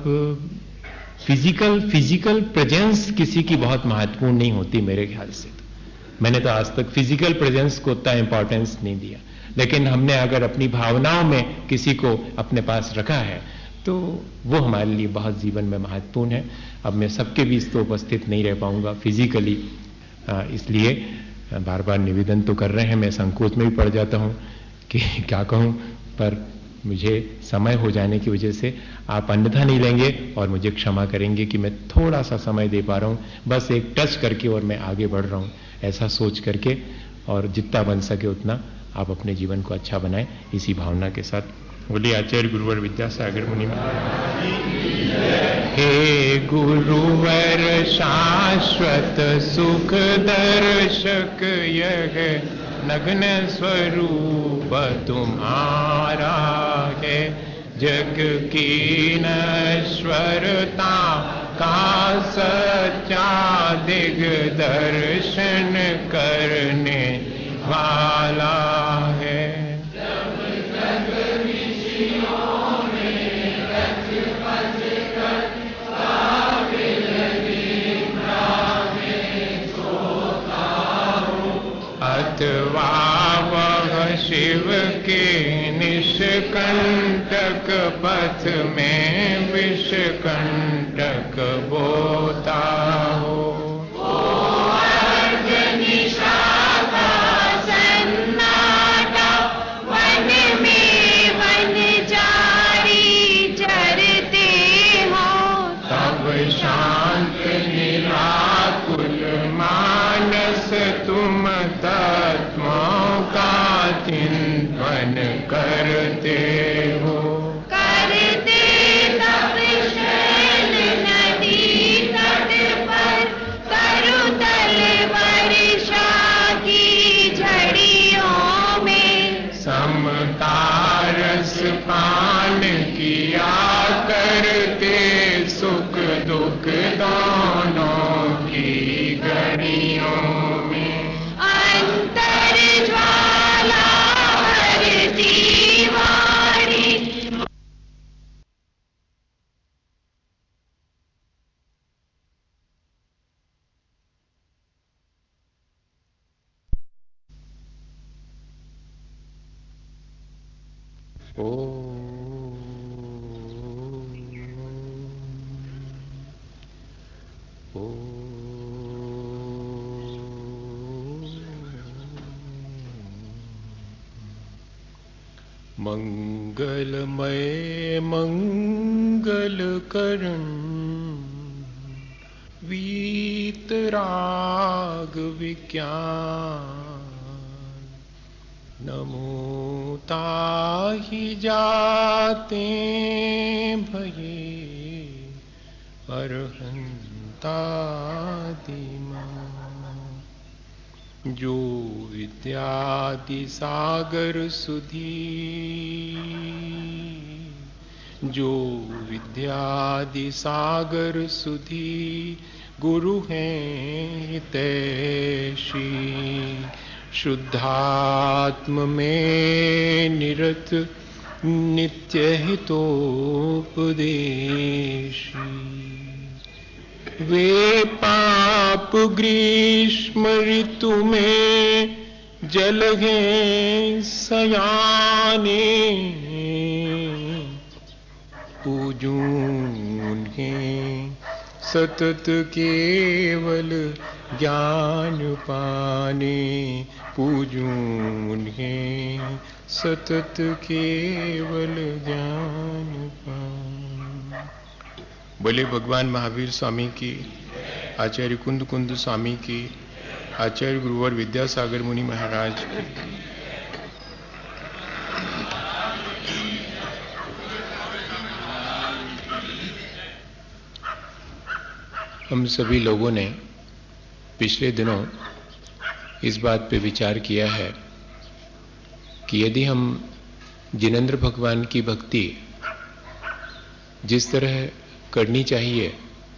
फिजिकल फिजिकल प्रेजेंस किसी की बहुत महत्वपूर्ण नहीं होती मेरे ख्याल से। मैंने तो आज तक फिजिकल प्रेजेंस को उतना इंपॉर्टेंस नहीं दिया, लेकिन हमने अगर अपनी भावनाओं में किसी को अपने पास रखा है तो वो हमारे लिए बहुत जीवन में महत्वपूर्ण है। अब मैं सबके बीच तो उपस्थित नहीं रह पाऊंगा फिजिकली, इसलिए बार बार निवेदन तो कर रहे हैं, मैं संकोच में भी पड़ जाता हूं कि क्या कहूं, पर मुझे समय हो जाने की वजह से आप अन्यथा नहीं लेंगे और मुझे क्षमा करेंगे कि मैं थोड़ा सा समय दे पा रहा हूं, बस एक टच करके और मैं आगे बढ़ रहा हूं, ऐसा सोच करके, और जितना बन सके उतना आप अपने जीवन को अच्छा बनाएं इसी भावना के साथ। बोलिए आचार्य गुरुवर विद्यासागर मुनि महाराज। हे गुरुवर शाश्वत सुख दर्शक, यह नग्न स्वरूप तुम्हारा है, जग की नश्वरता का सच्चा दिग्दर्शन करने वाला है। अथवा वह शिव के निष्कंटक पथ में विषकंटक बोता हो। शांत निराकुल मानस तुम तत्वों का चिंतन करते हो। करते तब शैल नदी तट पर तरुतल वर्षा की झड़ियों में समता रस पान किया करते, सुख दुख दोनों की घड़ियों में अंतर ज्वाला भरती वाणी। ओ मंगलमय मंगल करण वीतराग विज्ञान, नमो ताहि जाते भये अरहंतादिमा। जो विद्यादि सागर सुधी, जो विद्यादि सागर सुधी गुरु हैं तैशी, शुद्धात्म में निरत नित्य हितोपदेशी। वे पाप ग्रीष्म ऋतु में जलगे सयाने, पूजूं उन्हें सतत केवल ज्ञान पाने, पूजूं उन्हें सतत केवल ज्ञान पाने। बोले भगवान महावीर स्वामी की, आचार्य कुंद कुंद स्वामी की, आचार्य गुरुवर विद्यासागर मुनि महाराज की। हम सभी लोगों ने पिछले दिनों इस बात पे विचार किया है कि यदि हम जिनेंद्र भगवान की भक्ति जिस तरह करनी चाहिए,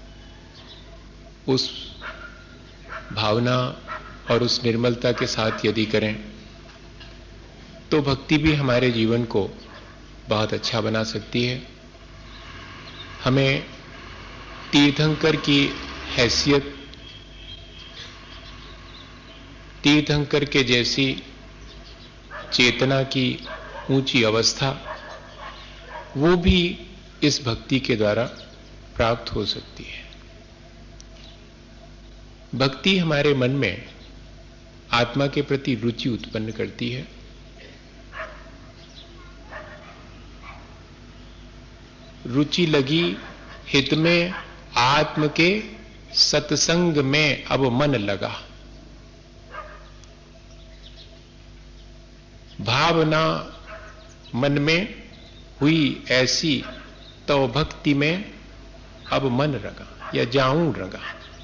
उस भावना और उस निर्मलता के साथ यदि करें, तो भक्ति भी हमारे जीवन को बहुत अच्छा बना सकती है। हमें तीर्थंकर की हैसियत, तीर्थंकर के जैसी चेतना की ऊंची अवस्था, वो भी इस भक्ति के द्वारा प्राप्त हो सकती है। भक्ति हमारे मन में आत्मा के प्रति रुचि उत्पन्न करती है। रुचि लगी हित में आत्म के, सत्संग में अब मन लगा। भावना मन में हुई ऐसी, तो भक्ति में अब मन रगा या जाऊं रगा।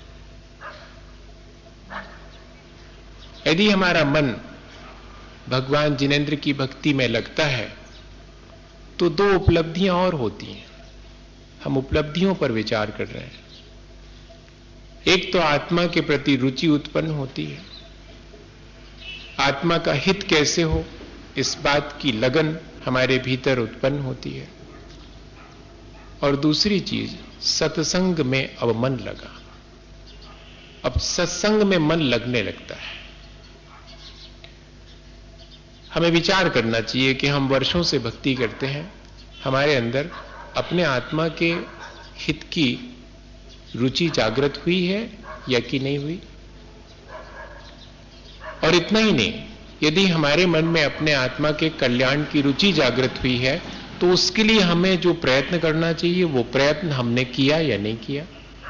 यदि हमारा मन भगवान जिनेंद्र की भक्ति में लगता है तो दो उपलब्धियां और होती हैं। हम उपलब्धियों पर विचार कर रहे हैं। एक तो आत्मा के प्रति रुचि उत्पन्न होती है, आत्मा का हित कैसे हो इस बात की लगन हमारे भीतर उत्पन्न होती है। और दूसरी चीज, सत्संग में अब मन लगा। अब सत्संग में मन लगने लगता है। हमें विचार करना चाहिए कि हम वर्षों से भक्ति करते हैं, हमारे अंदर अपने आत्मा के हित की रुचि जागृत हुई है या कि नहीं हुई। और इतना ही नहीं, यदि हमारे मन में अपने आत्मा के कल्याण की रुचि जागृत हुई है तो उसके लिए हमें जो प्रयत्न करना चाहिए वो प्रयत्न हमने किया या नहीं किया।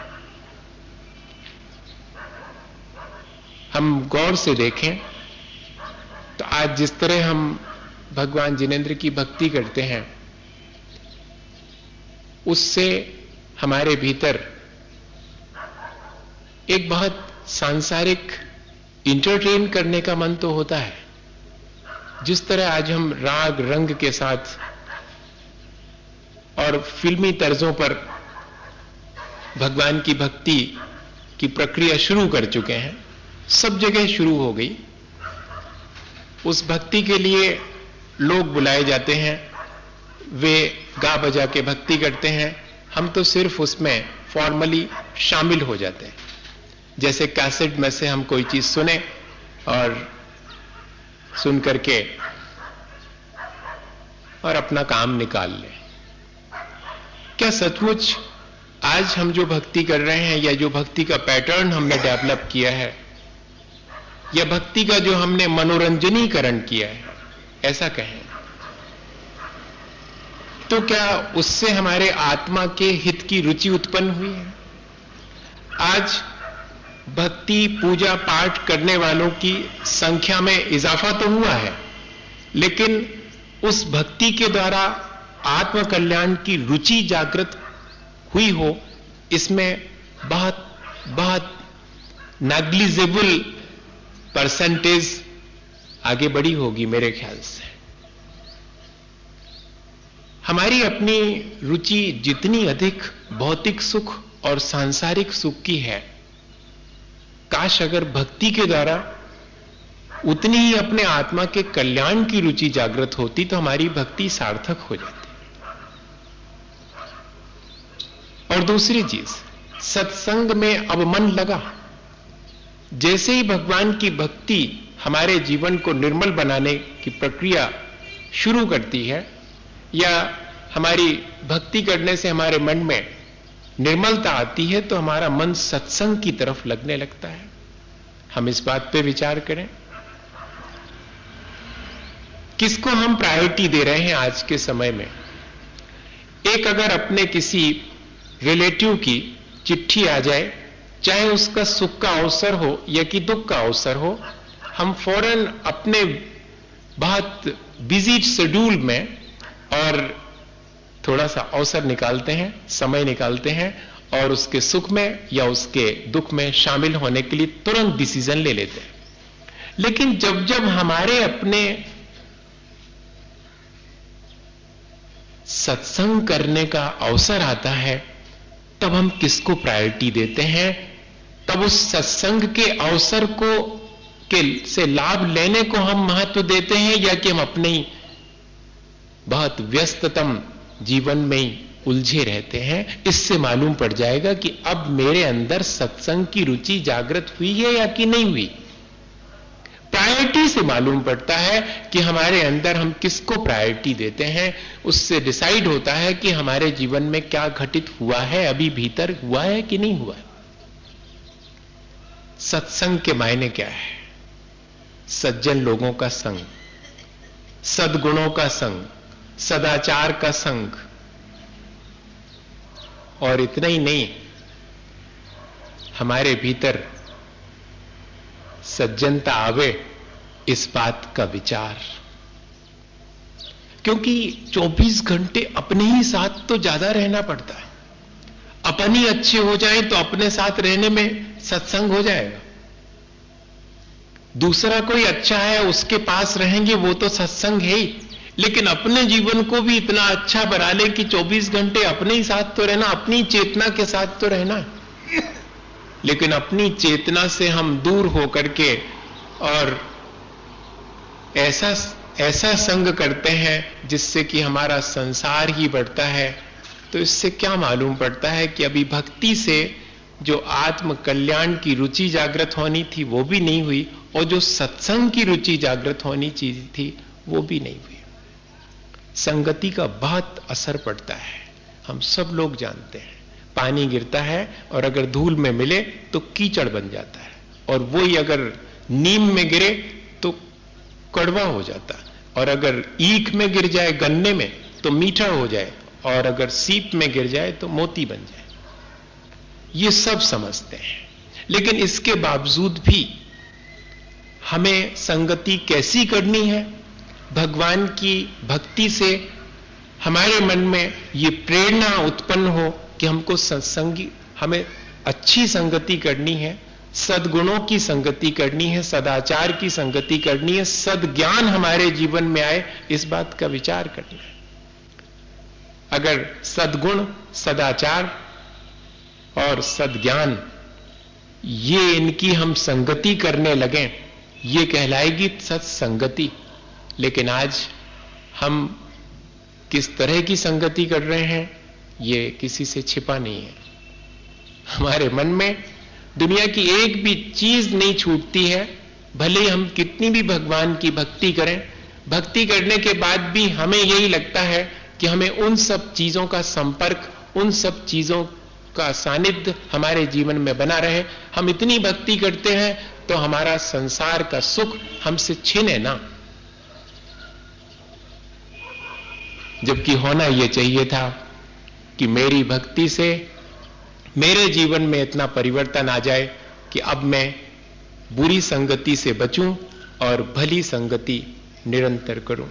हम गौर से देखें तो आज जिस तरह हम भगवान जिनेंद्र की भक्ति करते हैं, उससे हमारे भीतर एक बहुत सांसारिक इंटरटेन करने का मन तो होता है। जिस तरह आज हम राग रंग के साथ और फिल्मी तर्जों पर भगवान की भक्ति की प्रक्रिया शुरू कर चुके हैं, सब जगह शुरू हो गई। उस भक्ति के लिए लोग बुलाए जाते हैं, वे गा बजा के भक्ति करते हैं, हम तो सिर्फ उसमें फॉर्मली शामिल हो जाते हैं। जैसे कैसेट में से हम कोई चीज सुने और सुन करके और अपना काम निकाल लें। क्या सचमुच आज हम जो भक्ति कर रहे हैं या जो भक्ति का पैटर्न हमने डेवलप किया है या भक्ति का जो हमने मनोरंजनीकरण किया है, ऐसा कहें, तो क्या उससे हमारे आत्मा के हित की रुचि उत्पन्न हुई है? आज भक्ति पूजा पाठ करने वालों की संख्या में इजाफा तो हुआ है, लेकिन उस भक्ति के द्वारा आत्म कल्याण की रुचि जागृत हुई हो, इसमें बहुत बहुत नेग्लिजिबल परसेंटेज आगे बढ़ी होगी मेरे ख्याल से। हमारी अपनी रुचि जितनी अधिक भौतिक सुख और सांसारिक सुख की है, काश अगर भक्ति के द्वारा उतनी ही अपने आत्मा के कल्याण की रुचि जागृत होती तो हमारी भक्ति सार्थक हो जाती। और दूसरी चीज, सत्संग में अब मन लगा। जैसे ही भगवान की भक्ति हमारे जीवन को निर्मल बनाने की प्रक्रिया शुरू करती है या हमारी भक्ति करने से हमारे मन में निर्मलता आती है, तो हमारा मन सत्संग की तरफ लगने लगता है। हम इस बात पे विचार करें, किसको हम प्रायोरिटी दे रहे हैं आज के समय में। एक अगर अपने किसी रिलेटिव की चिट्ठी आ जाए, चाहे उसका सुख का अवसर हो या कि दुख का अवसर हो, हम फौरन अपने बहुत बिजी शेड्यूल में और थोड़ा सा अवसर निकालते हैं, समय निकालते हैं और उसके सुख में या उसके दुख में शामिल होने के लिए तुरंत डिसीजन ले लेते हैं। लेकिन जब जब हमारे अपने सत्संग करने का अवसर आता है, तब हम किसको प्रायोरिटी देते हैं? तब उस सत्संग के अवसर को के से लाभ लेने को हम महत्व देते हैं या कि हम अपने ही बहुत व्यस्ततम जीवन में ही उलझे रहते हैं? इससे मालूम पड़ जाएगा कि अब मेरे अंदर सत्संग की रुचि जागृत हुई है या कि नहीं हुई। प्रायोरिटी प्रायोरिटी से मालूम पड़ता है कि हमारे अंदर हम किसको प्रायोरिटी देते हैं। उससे डिसाइड होता है कि हमारे जीवन में क्या घटित हुआ है, अभी भीतर हुआ है कि नहीं हुआ है। सत्संग के मायने क्या है? सज्जन लोगों का संग, सद्गुणों का संग, सदाचार का संग। और इतना ही नहीं, हमारे भीतर सज्जनता आवे इस बात का विचार। क्योंकि चौबीस घंटे अपने ही साथ तो ज्यादा रहना पड़ता है। अपन ही अच्छे हो जाए तो अपने साथ रहने में सत्संग हो जाएगा। दूसरा कोई अच्छा है उसके पास रहेंगे, वो तो सत्संग है ही। लेकिन अपने जीवन को भी इतना अच्छा बना ले कि चौबीस घंटे अपने ही साथ तो रहना, अपनी चेतना के साथ तो रहना है। लेकिन अपनी चेतना से हम दूर होकर के और ऐसा ऐसा संग करते हैं जिससे कि हमारा संसार ही बढ़ता है। तो इससे क्या मालूम पड़ता है कि अभी भक्ति से जो आत्म कल्याण की रुचि जागृत होनी थी वो भी नहीं हुई, और जो सत्संग की रुचि जागृत होनी चाहिए थी वो भी नहीं हुई। संगति का बहुत असर पड़ता है, हम सब लोग जानते हैं। पानी गिरता है और अगर धूल में मिले तो कीचड़ बन जाता है, और वही अगर नीम में गिरे तो कड़वा हो जाता है, और अगर ईख में गिर जाए गन्ने में तो मीठा हो जाए, और अगर सीप में गिर जाए तो मोती बन जाए। ये सब समझते हैं, लेकिन इसके बावजूद भी हमें संगति कैसी करनी है? भगवान की भक्ति से हमारे मन में ये प्रेरणा उत्पन्न हो कि हमको सत्संगी, हमें अच्छी संगति करनी है, सद्गुणों की संगति करनी है, सदाचार की संगति करनी है, सद्ज्ञान हमारे जीवन में आए, इस बात का विचार करना है। अगर सद्गुण, सदाचार और सद्ज्ञान ये इनकी हम संगति करने लगें, ये कहलाएगी सत्संगति। लेकिन आज हम किस तरह की संगति कर रहे हैं ये किसी से छिपा नहीं है। हमारे मन में दुनिया की एक भी चीज नहीं छूटती है, भले ही हम कितनी भी भगवान की भक्ति करें। भक्ति करने के बाद भी हमें यही लगता है कि हमें उन सब चीजों का संपर्क, उन सब चीजों का सानिध्य हमारे जीवन में बना रहे। हम इतनी भक्ति करते हैं तो हमारा संसार का सुख हमसे छिने ना। जबकि होना यह चाहिए था कि मेरी भक्ति से मेरे जीवन में इतना परिवर्तन आ जाए कि अब मैं बुरी संगति से बचूं और भली संगति निरंतर करूं।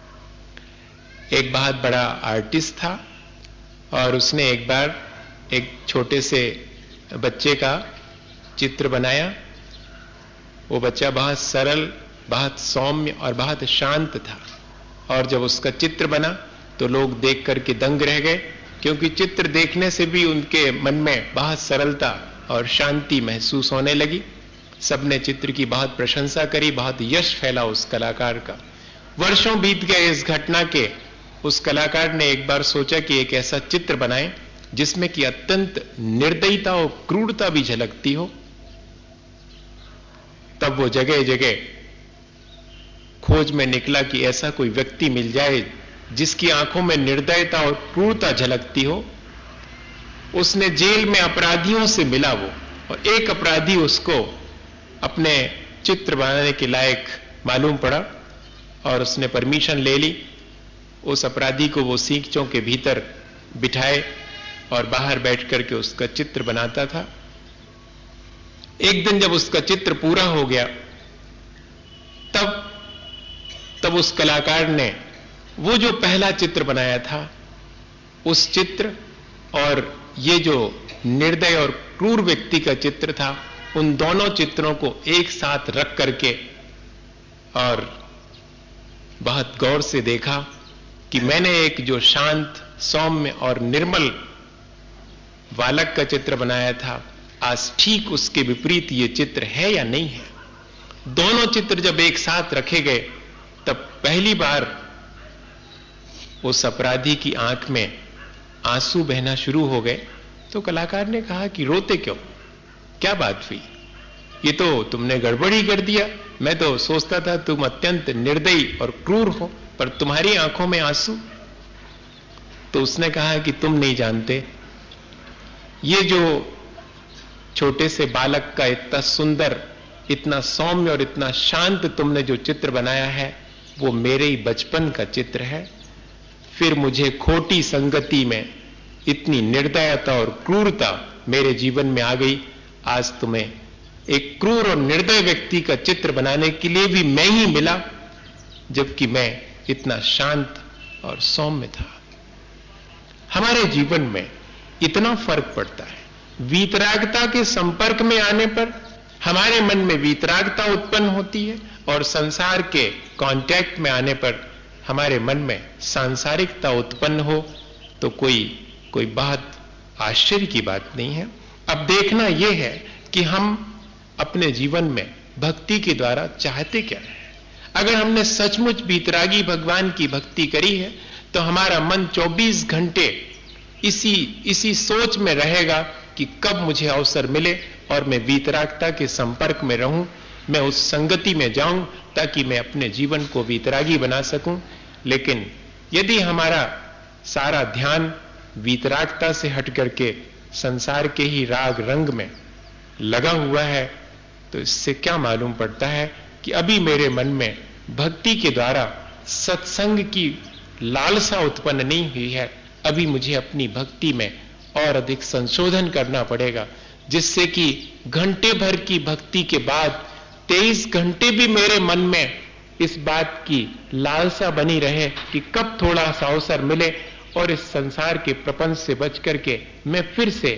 एक बहुत बड़ा आर्टिस्ट था और उसने एक बार एक छोटे से बच्चे का चित्र बनाया। वो बच्चा बहुत सरल, बहुत सौम्य और बहुत शांत था, और जब उसका चित्र बना तो लोग देख करके दंग रह गए, क्योंकि चित्र देखने से भी उनके मन में बहुत सरलता और शांति महसूस होने लगी। सबने चित्र की बहुत प्रशंसा करी, बहुत यश फैला उस कलाकार का। वर्षों बीत गए इस घटना के। उस कलाकार ने एक बार सोचा कि एक ऐसा चित्र बनाए जिसमें कि अत्यंत निर्दयता और क्रूरता भी झलकती हो। तब वो जगह जगह खोज में निकला कि ऐसा कोई व्यक्ति मिल जाए जिसकी आंखों में निर्दयता और क्रूरता झलकती हो। उसने जेल में अपराधियों से मिला वो, और एक अपराधी उसको अपने चित्र बनाने के लायक मालूम पड़ा और उसने परमिशन ले ली। उस अपराधी को वो सींचों के भीतर बिठाए और बाहर बैठ करके उसका चित्र बनाता था। एक दिन जब उसका चित्र पूरा हो गया, तब तब उस कलाकार ने वो जो पहला चित्र बनाया था, उस चित्र और ये जो निर्दय और क्रूर व्यक्ति का चित्र था, उन दोनों चित्रों को एक साथ रख करके और बहुत गौर से देखा कि मैंने एक जो शांत, सौम्य और निर्मल बालक का चित्र बनाया था, आज ठीक उसके विपरीत ये चित्र है या नहीं है। दोनों चित्र जब एक साथ रखे गए तब पहली बार उस अपराधी की आंख में आंसू बहना शुरू हो गए। तो कलाकार ने कहा कि रोते क्यों, क्या बात हुई? ये तो तुमने गड़बड़ ही कर दिया, मैं तो सोचता था तुम अत्यंत निर्दयी और क्रूर हो, पर तुम्हारी आंखों में आंसू। तो उसने कहा कि तुम नहीं जानते, ये जो छोटे से बालक का इतना सुंदर, इतना सौम्य और इतना शांत तुमने जो चित्र बनाया है, वो मेरे ही बचपन का चित्र है। फिर मुझे खोटी संगति में इतनी निर्दयता और क्रूरता मेरे जीवन में आ गई। आज तुम्हें एक क्रूर और निर्दय व्यक्ति का चित्र बनाने के लिए भी मैं ही मिला, जबकि मैं इतना शांत और सौम्य था। हमारे जीवन में इतना फर्क पड़ता है। वीतरागता के संपर्क में आने पर हमारे मन में वीतरागता उत्पन्न होती है, और संसार के कांटेक्ट में आने पर हमारे मन में सांसारिकता उत्पन्न हो, तो कोई कोई बहुत आश्चर्य की बात नहीं है। अब देखना यह है कि हम अपने जीवन में भक्ति के द्वारा चाहते क्या है। अगर हमने सचमुच वीतरागी भगवान की भक्ति करी है, तो हमारा मन चौबीस घंटे इसी इसी सोच में रहेगा कि कब मुझे अवसर मिले और मैं वीतरागता के संपर्क में रहूं, मैं उस संगति में जाऊं, ताकि मैं अपने जीवन को वीतरागी बना सकूं। लेकिन यदि हमारा सारा ध्यान वीतरागता से हट करके संसार के ही राग रंग में लगा हुआ है, तो इससे क्या मालूम पड़ता है कि अभी मेरे मन में भक्ति के द्वारा सत्संग की लालसा उत्पन्न नहीं हुई है। अभी मुझे अपनी भक्ति में और अधिक संशोधन करना पड़ेगा, जिससे कि घंटे भर की भक्ति के बाद तेईस घंटे भी मेरे मन में इस बात की लालसा बनी रहे कि कब थोड़ा सा अवसर मिले और इस संसार के प्रपंच से बच करके मैं फिर से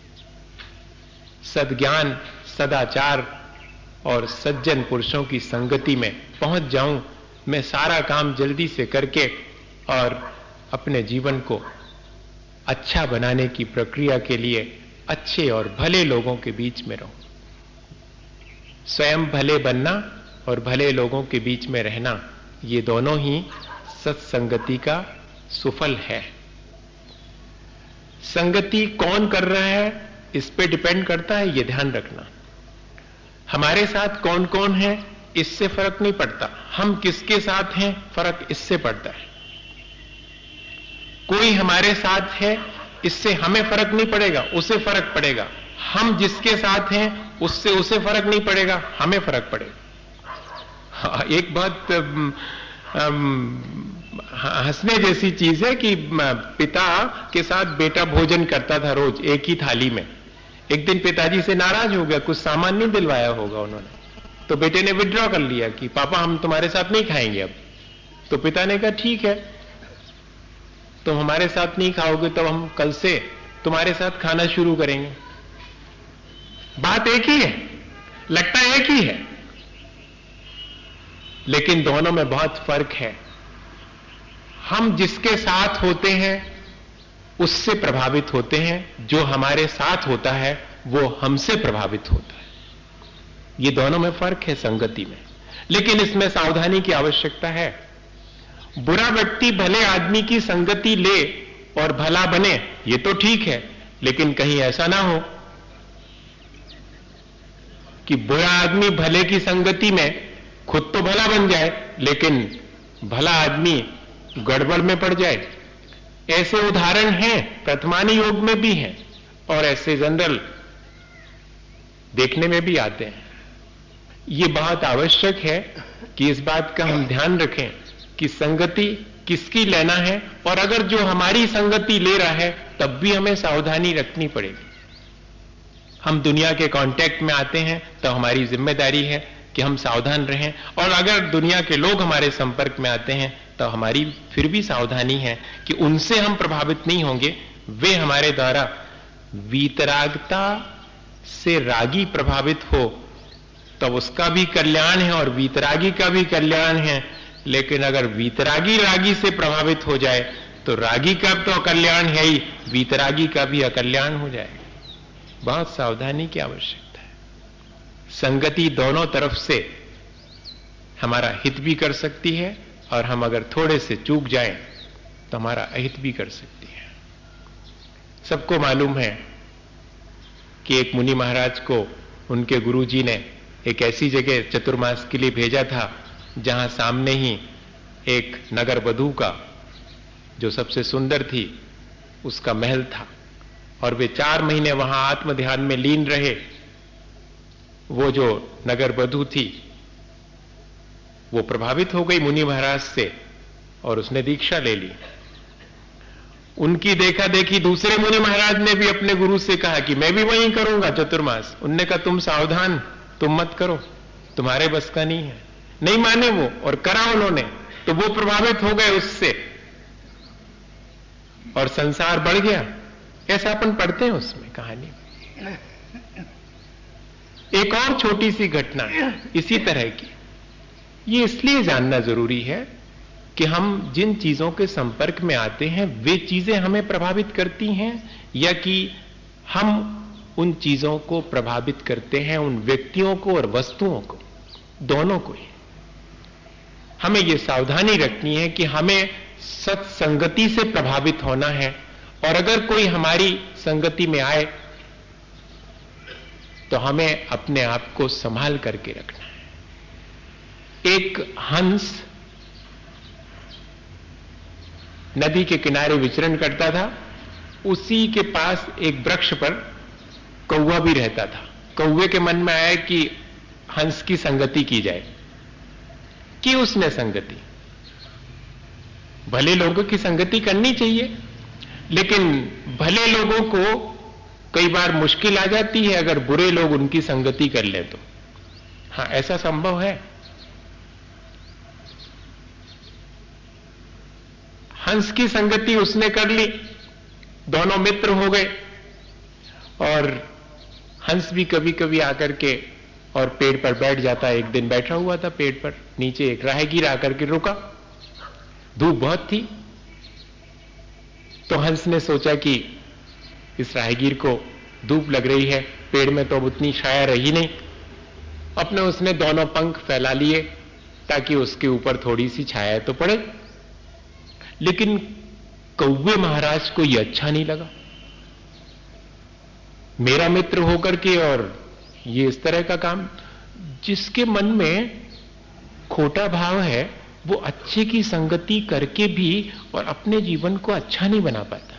सद्ज्ञान, सदाचार और सज्जन पुरुषों की संगति में पहुंच जाऊं। मैं सारा काम जल्दी से करके और अपने जीवन को अच्छा बनाने की प्रक्रिया के लिए अच्छे और भले लोगों के बीच में रहूं। स्वयं भले बनना और भले लोगों के बीच में रहना, ये दोनों ही सत्संगति का सुफल है। संगति कौन कर रहा है, इस पे डिपेंड करता है, ये ध्यान रखना। हमारे साथ कौन कौन है इससे फर्क नहीं पड़ता, हम किसके साथ हैं फर्क इससे पड़ता है। कोई हमारे साथ है इससे हमें फर्क नहीं पड़ेगा, उसे फर्क पड़ेगा। हम जिसके साथ हैं उससे उसे फर्क नहीं पड़ेगा, हमें फर्क पड़ेगा। एक बहुत हंसने जैसी चीज है कि पिता के साथ बेटा भोजन करता था रोज एक ही थाली में। एक दिन पिताजी से नाराज हो गया, कुछ सामान नहीं दिलवाया होगा उन्होंने, तो बेटे ने विड्रॉ कर लिया कि पापा हम तुम्हारे साथ नहीं खाएंगे अब। तो पिता ने कहा ठीक है, तुम हमारे साथ नहीं खाओगे तो हम कल से तुम्हारे साथ खाना शुरू करेंगे। बात एक ही है, लगता एक ही है, लेकिन दोनों में बहुत फर्क है। हम जिसके साथ होते हैं उससे प्रभावित होते हैं, जो हमारे साथ होता है वो हमसे प्रभावित होता है। ये दोनों में फर्क है संगति में, लेकिन इसमें सावधानी की आवश्यकता है। बुरा व्यक्ति भले आदमी की संगति ले और भला बने, ये तो ठीक है, लेकिन कहीं ऐसा ना हो कि बुरा आदमी भले की संगति में खुद तो भला बन जाए, लेकिन भला आदमी गड़बड़ में पड़ जाए। ऐसे उदाहरण हैं, प्रथमानी योग में भी हैं और ऐसे जनरल देखने में भी आते हैं। ये बहुत आवश्यक है कि इस बात का हम ध्यान रखें कि संगति किसकी लेना है, और अगर जो हमारी संगति ले रहा है तब भी हमें सावधानी रखनी पड़ेगी। हम दुनिया के कांटेक्ट में आते हैं तो हमारी जिम्मेदारी है कि हम सावधान रहें, और अगर दुनिया के लोग हमारे संपर्क में आते हैं तो हमारी फिर भी सावधानी है कि उनसे हम प्रभावित नहीं होंगे। वे हमारे द्वारा वीतरागता से रागी प्रभावित हो तब उसका भी कल्याण है और वीतरागी का भी कल्याण है, लेकिन अगर वीतरागी रागी से प्रभावित हो जाए तो रागी का तो अकल्याण है ही, वीतरागी का भी अकल्याण हो जाएगा। बहुत सावधानी की आवश्यकता है। संगति दोनों तरफ से हमारा हित भी कर सकती है, और हम अगर थोड़े से चूक जाएं तो हमारा अहित भी कर सकती है। सबको मालूम है कि एक मुनि महाराज को उनके गुरुजी ने एक ऐसी जगह चतुर्मास के लिए भेजा था जहां सामने ही एक नगर वधू का, जो सबसे सुंदर थी, उसका महल था और वे चार महीने वहां आत्म ध्यान में लीन रहे। वो जो नगर वधू थी वो प्रभावित हो गई मुनि महाराज से और उसने दीक्षा ले ली। उनकी देखा देखी दूसरे मुनि महाराज ने भी अपने गुरु से कहा कि मैं भी वहीं करूंगा चतुर्मास। उनने कहा तुम सावधान, तुम मत करो, तुम्हारे बस का नहीं है। नहीं माने वो और करा उन्होंने, तो वो प्रभावित हो गए उससे और संसार बढ़ गया। ऐसा अपन पढ़ते हैं उसमें कहानी। एक और छोटी सी घटना इसी तरह की, ये इसलिए जानना जरूरी है कि हम जिन चीजों के संपर्क में आते हैं वे चीजें हमें प्रभावित करती हैं या कि हम उन चीजों को प्रभावित करते हैं, उन व्यक्तियों को और वस्तुओं को, दोनों को ही। हमें यह सावधानी रखनी है कि हमें सत्संगति से प्रभावित होना है और अगर कोई हमारी संगति में आए तो हमें अपने आप को संभाल करके रखना है। एक हंस नदी के किनारे विचरण करता था, उसी के पास एक वृक्ष पर कौवा भी रहता था। कौवे के मन में आया कि हंस की संगति की जाए। कि उसने संगति, भले लोगों की संगति करनी चाहिए, लेकिन भले लोगों को कई बार मुश्किल आ जाती है अगर बुरे लोग उनकी संगति कर ले तो। हां, ऐसा संभव है। हंस की संगति उसने कर ली, दोनों मित्र हो गए और हंस भी कभी कभी आकर के और पेड़ पर बैठ जाता। एक दिन बैठा हुआ था पेड़ पर, नीचे एक राहगीर आकर के रुका। धूप बहुत थी तो हंस ने सोचा कि इस राहगीर को धूप लग रही है, पेड़ में तो अब उतनी छाया रही नहीं। अपने उसने दोनों पंख फैला लिए ताकि उसके ऊपर थोड़ी सी छाया तो पड़े। लेकिन कौवे महाराज को यह अच्छा नहीं लगा। मेरा मित्र होकर के और ये इस तरह का काम, जिसके मन में खोटा भाव है वो अच्छे की संगति करके भी और अपने जीवन को अच्छा नहीं बना पाता।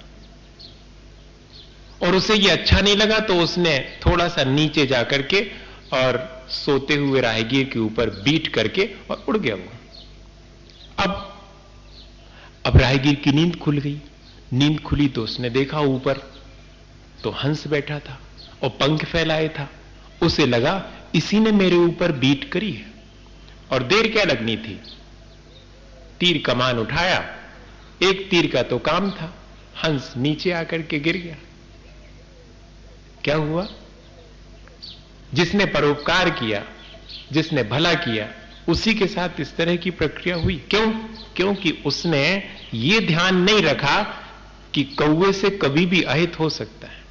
और उसे ये अच्छा नहीं लगा तो उसने थोड़ा सा नीचे जाकर के और सोते हुए राहगीर के ऊपर बीट करके और उड़ गया वो। अब अब राहगीर की नींद खुल गई। नींद खुली तो उसने देखा ऊपर तो हंस बैठा था और पंख फैलाए था। उसे लगा इसी ने मेरे ऊपर बीट करी है और देर क्या लगनी थी। तीर कमान उठाया, एक तीर का तो काम था। हंस नीचे आकर के गिर गया। क्या हुआ? जिसने परोपकार किया, जिसने भला किया, उसी के साथ इस तरह की प्रक्रिया हुई। क्यों? क्योंकि उसने ये ध्यान नहीं रखा कि कौवे से कभी भी अहित हो सकता है।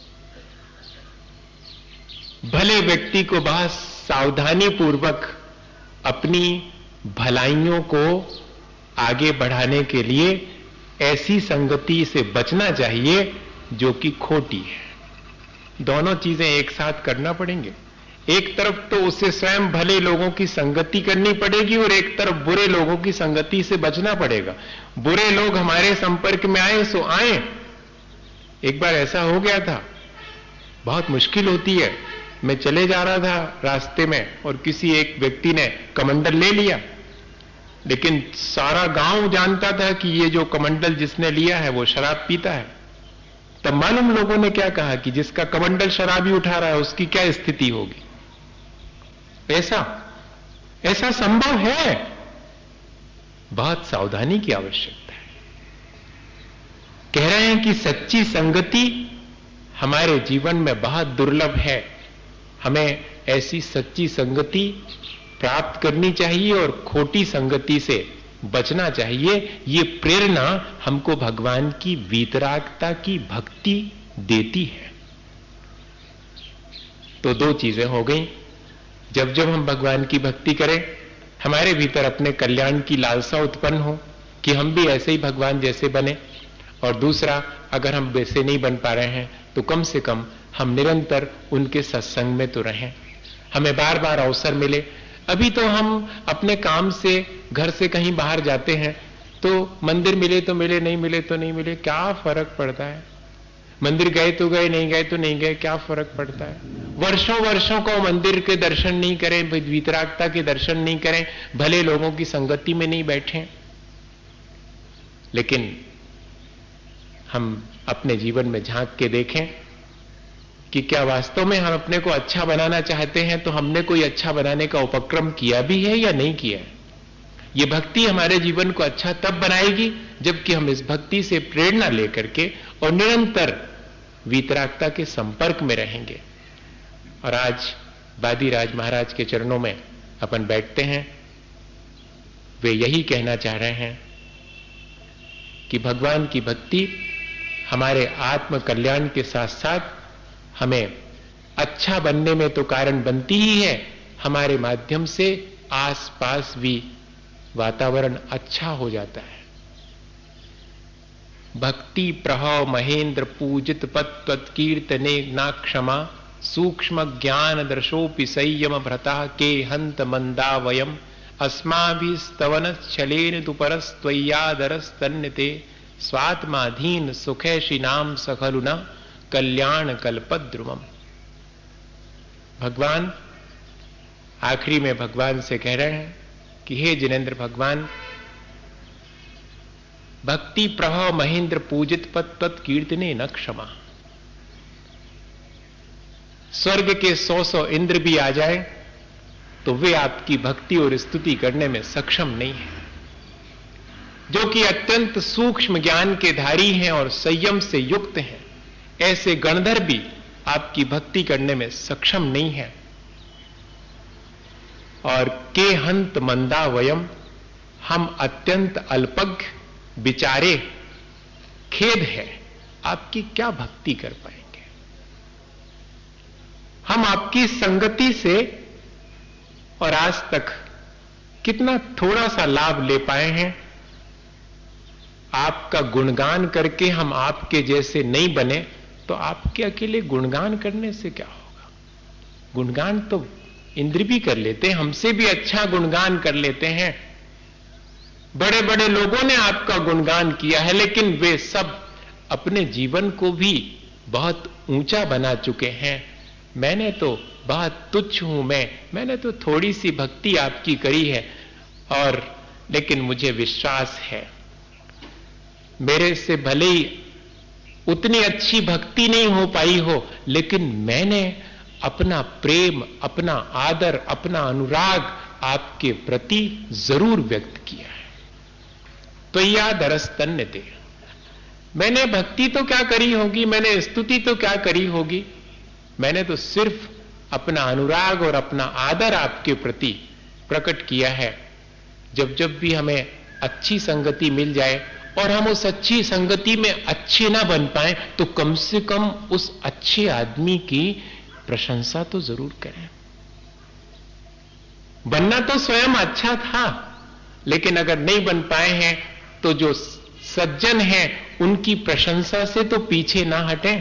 भले व्यक्ति को बहुत सावधानी पूर्वक अपनी भलाइयों को आगे बढ़ाने के लिए ऐसी संगति से बचना चाहिए जो कि खोटी है। दोनों चीजें एक साथ करना पड़ेंगे। एक तरफ तो उसे स्वयं भले लोगों की संगति करनी पड़ेगी और एक तरफ बुरे लोगों की संगति से बचना पड़ेगा। बुरे लोग हमारे संपर्क में आए सो आए। एक बार ऐसा हो गया था, बहुत मुश्किल होती है। मैं चले जा रहा था रास्ते में और किसी एक व्यक्ति ने कमंडल ले लिया, लेकिन सारा गांव जानता था कि ये जो कमंडल जिसने लिया है वो शराब पीता है। तब मालूम लोगों ने क्या कहा कि जिसका कमंडल शराबी उठा रहा है उसकी क्या स्थिति होगी। ऐसा ऐसा संभव है। बहुत सावधानी की आवश्यकता है। कह रहे हैं कि सच्ची संगति हमारे जीवन में बहुत दुर्लभ है। हमें ऐसी सच्ची संगति प्राप्त करनी चाहिए और खोटी संगति से बचना चाहिए। ये प्रेरणा हमको भगवान की वीतरागता की भक्ति देती है। तो दो चीजें हो गई। जब जब हम भगवान की भक्ति करें, हमारे भीतर अपने कल्याण की लालसा उत्पन्न हो कि हम भी ऐसे ही भगवान जैसे बने, और दूसरा, अगर हम वैसे नहीं बन पा रहे हैं तो कम से कम हम निरंतर उनके सत्संग में तो रहें, हमें बार बार अवसर मिले। अभी तो हम अपने काम से घर से कहीं बाहर जाते हैं तो मंदिर मिले तो मिले, नहीं मिले तो नहीं मिले, क्या फर्क पड़ता है? मंदिर गए तो गए, नहीं गए तो नहीं गए, क्या फर्क पड़ता है? वर्षों वर्षों को मंदिर के दर्शन नहीं करें, वीतरागता के दर्शन नहीं करें, भले लोगों की संगति में नहीं बैठे, लेकिन हम अपने जीवन में झांक के देखें कि क्या वास्तव में हम अपने को अच्छा बनाना चाहते हैं तो हमने कोई अच्छा बनाने का उपक्रम किया भी है या नहीं किया है? ये भक्ति हमारे जीवन को अच्छा तब बनाएगी जबकि हम इस भक्ति से प्रेरणा लेकर के और निरंतर वीतरागता के संपर्क में रहेंगे। और आज बादीराज महाराज के चरणों में अपन बैठते हैं, वे यही कहना चाह रहे हैं कि भगवान की भक्ति हमारे आत्म कल्याण के साथ साथ हमें अच्छा बनने में तो कारण बनती ही है, हमारे माध्यम से आसपास भी वातावरण अच्छा हो जाता है। भक्ति प्रभव महेंद्र पूजित पद कीर्तने ना क्षमा सूक्ष्म ज्ञान दर्शोपि संयम भ्रता के हंत मंदा वयम अस्माभिस्तवन छलेन तु परस्त्वय्यादरस्तन्यते स्वात्माधीन सुखैषि नाम सखलु न कल्याण कल्पद्रुमम। भगवान आखिरी में भगवान से कह रहे हैं कि हे जिनेन्द्र भगवान, भक्ति प्रभव महेंद्र पूजित पद पद कीर्तने न क्षमा। स्वर्ग के सौ सौ इंद्र भी आ जाए तो वे आपकी भक्ति और स्तुति करने में सक्षम नहीं है। जो कि अत्यंत सूक्ष्म ज्ञान के धारी हैं और संयम से युक्त हैं, ऐसे गणधर भी आपकी भक्ति करने में सक्षम नहीं है। और के हंत मंदा वयम, हम अत्यंत अल्पज्ञ बिचारे, खेद है, आपकी क्या भक्ति कर पाएंगे? हम आपकी संगति से और आज तक कितना थोड़ा सा लाभ ले पाए हैं। आपका गुणगान करके हम आपके जैसे नहीं बने तो आपके अकेले गुणगान करने से क्या होगा? गुणगान तो इंद्र भी कर लेते हैं, हमसे भी अच्छा गुणगान कर लेते हैं। बड़े बड़े लोगों ने आपका गुणगान किया है, लेकिन वे सब अपने जीवन को भी बहुत ऊंचा बना चुके हैं। मैंने तो बहुत तुच्छ हूं, मैं मैंने तो थोड़ी सी भक्ति आपकी करी है, और लेकिन मुझे विश्वास है मेरे से भले ही उतनी अच्छी भक्ति नहीं हो पाई हो, लेकिन मैंने अपना प्रेम, अपना आदर, अपना अनुराग आपके प्रति जरूर व्यक्त किया है। तो या दरस्तन्य दे, मैंने भक्ति तो क्या करी होगी, मैंने स्तुति तो क्या करी होगी, मैंने तो सिर्फ अपना अनुराग और अपना आदर आपके प्रति प्रकट किया है। जब जब भी हमें अच्छी संगति मिल जाए और हम उस अच्छी संगति में अच्छे ना बन पाए तो कम से कम उस अच्छे आदमी की प्रशंसा तो जरूर करें। बनना तो स्वयं अच्छा था, लेकिन अगर नहीं बन पाए हैं तो जो सज्जन हैं उनकी प्रशंसा से तो पीछे ना हटें।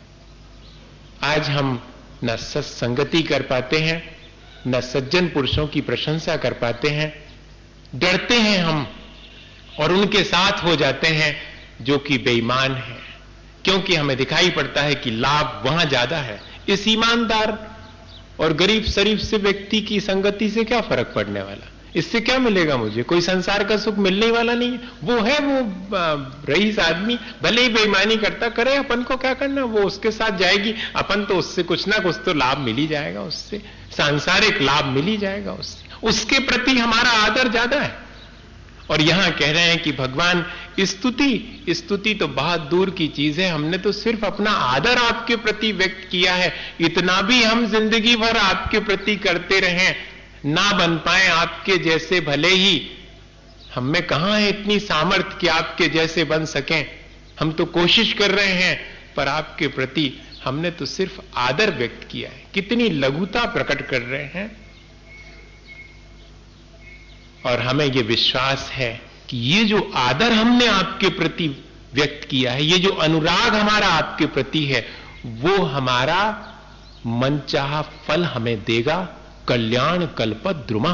आज हम न सत्संगति कर पाते हैं, न सज्जन पुरुषों की प्रशंसा कर पाते हैं। डरते हैं हम और उनके साथ हो जाते हैं जो कि बेईमान है, क्योंकि हमें दिखाई पड़ता है कि लाभ वहां ज्यादा है। इस ईमानदार और गरीब शरीफ से व्यक्ति की संगति से क्या फर्क पड़ने वाला, इससे क्या मिलेगा मुझे? कोई संसार का सुख मिलने वाला नहीं है। वो है वो रईस आदमी, भले ही बेईमानी करता करे, अपन को क्या करना, वो उसके साथ जाएगी, अपन तो उससे कुछ ना कुछ तो लाभ मिल ही जाएगा, उससे सांसारिक लाभ मिल ही जाएगा, उससे उसके प्रति हमारा आदर ज्यादा है। और यहां कह रहे हैं कि भगवान स्तुति स्तुति तो बहुत दूर की चीज है, हमने तो सिर्फ अपना आदर आपके प्रति व्यक्त किया है। इतना भी हम जिंदगी भर आपके प्रति करते रहें, ना बन पाए आपके जैसे, भले ही हम में कहां है इतनी सामर्थ्य कि आपके जैसे बन सकें। हम तो कोशिश कर रहे हैं, पर आपके प्रति हमने तो सिर्फ आदर व्यक्त किया है। कितनी लघुता प्रकट कर रहे हैं। और हमें यह विश्वास है कि ये जो आदर हमने आपके प्रति व्यक्त किया है। ये जो अनुराग हमारा आपके प्रति है वो हमारा मनचाहा फल हमें देगा। कल्याण कल्पद्रुमा,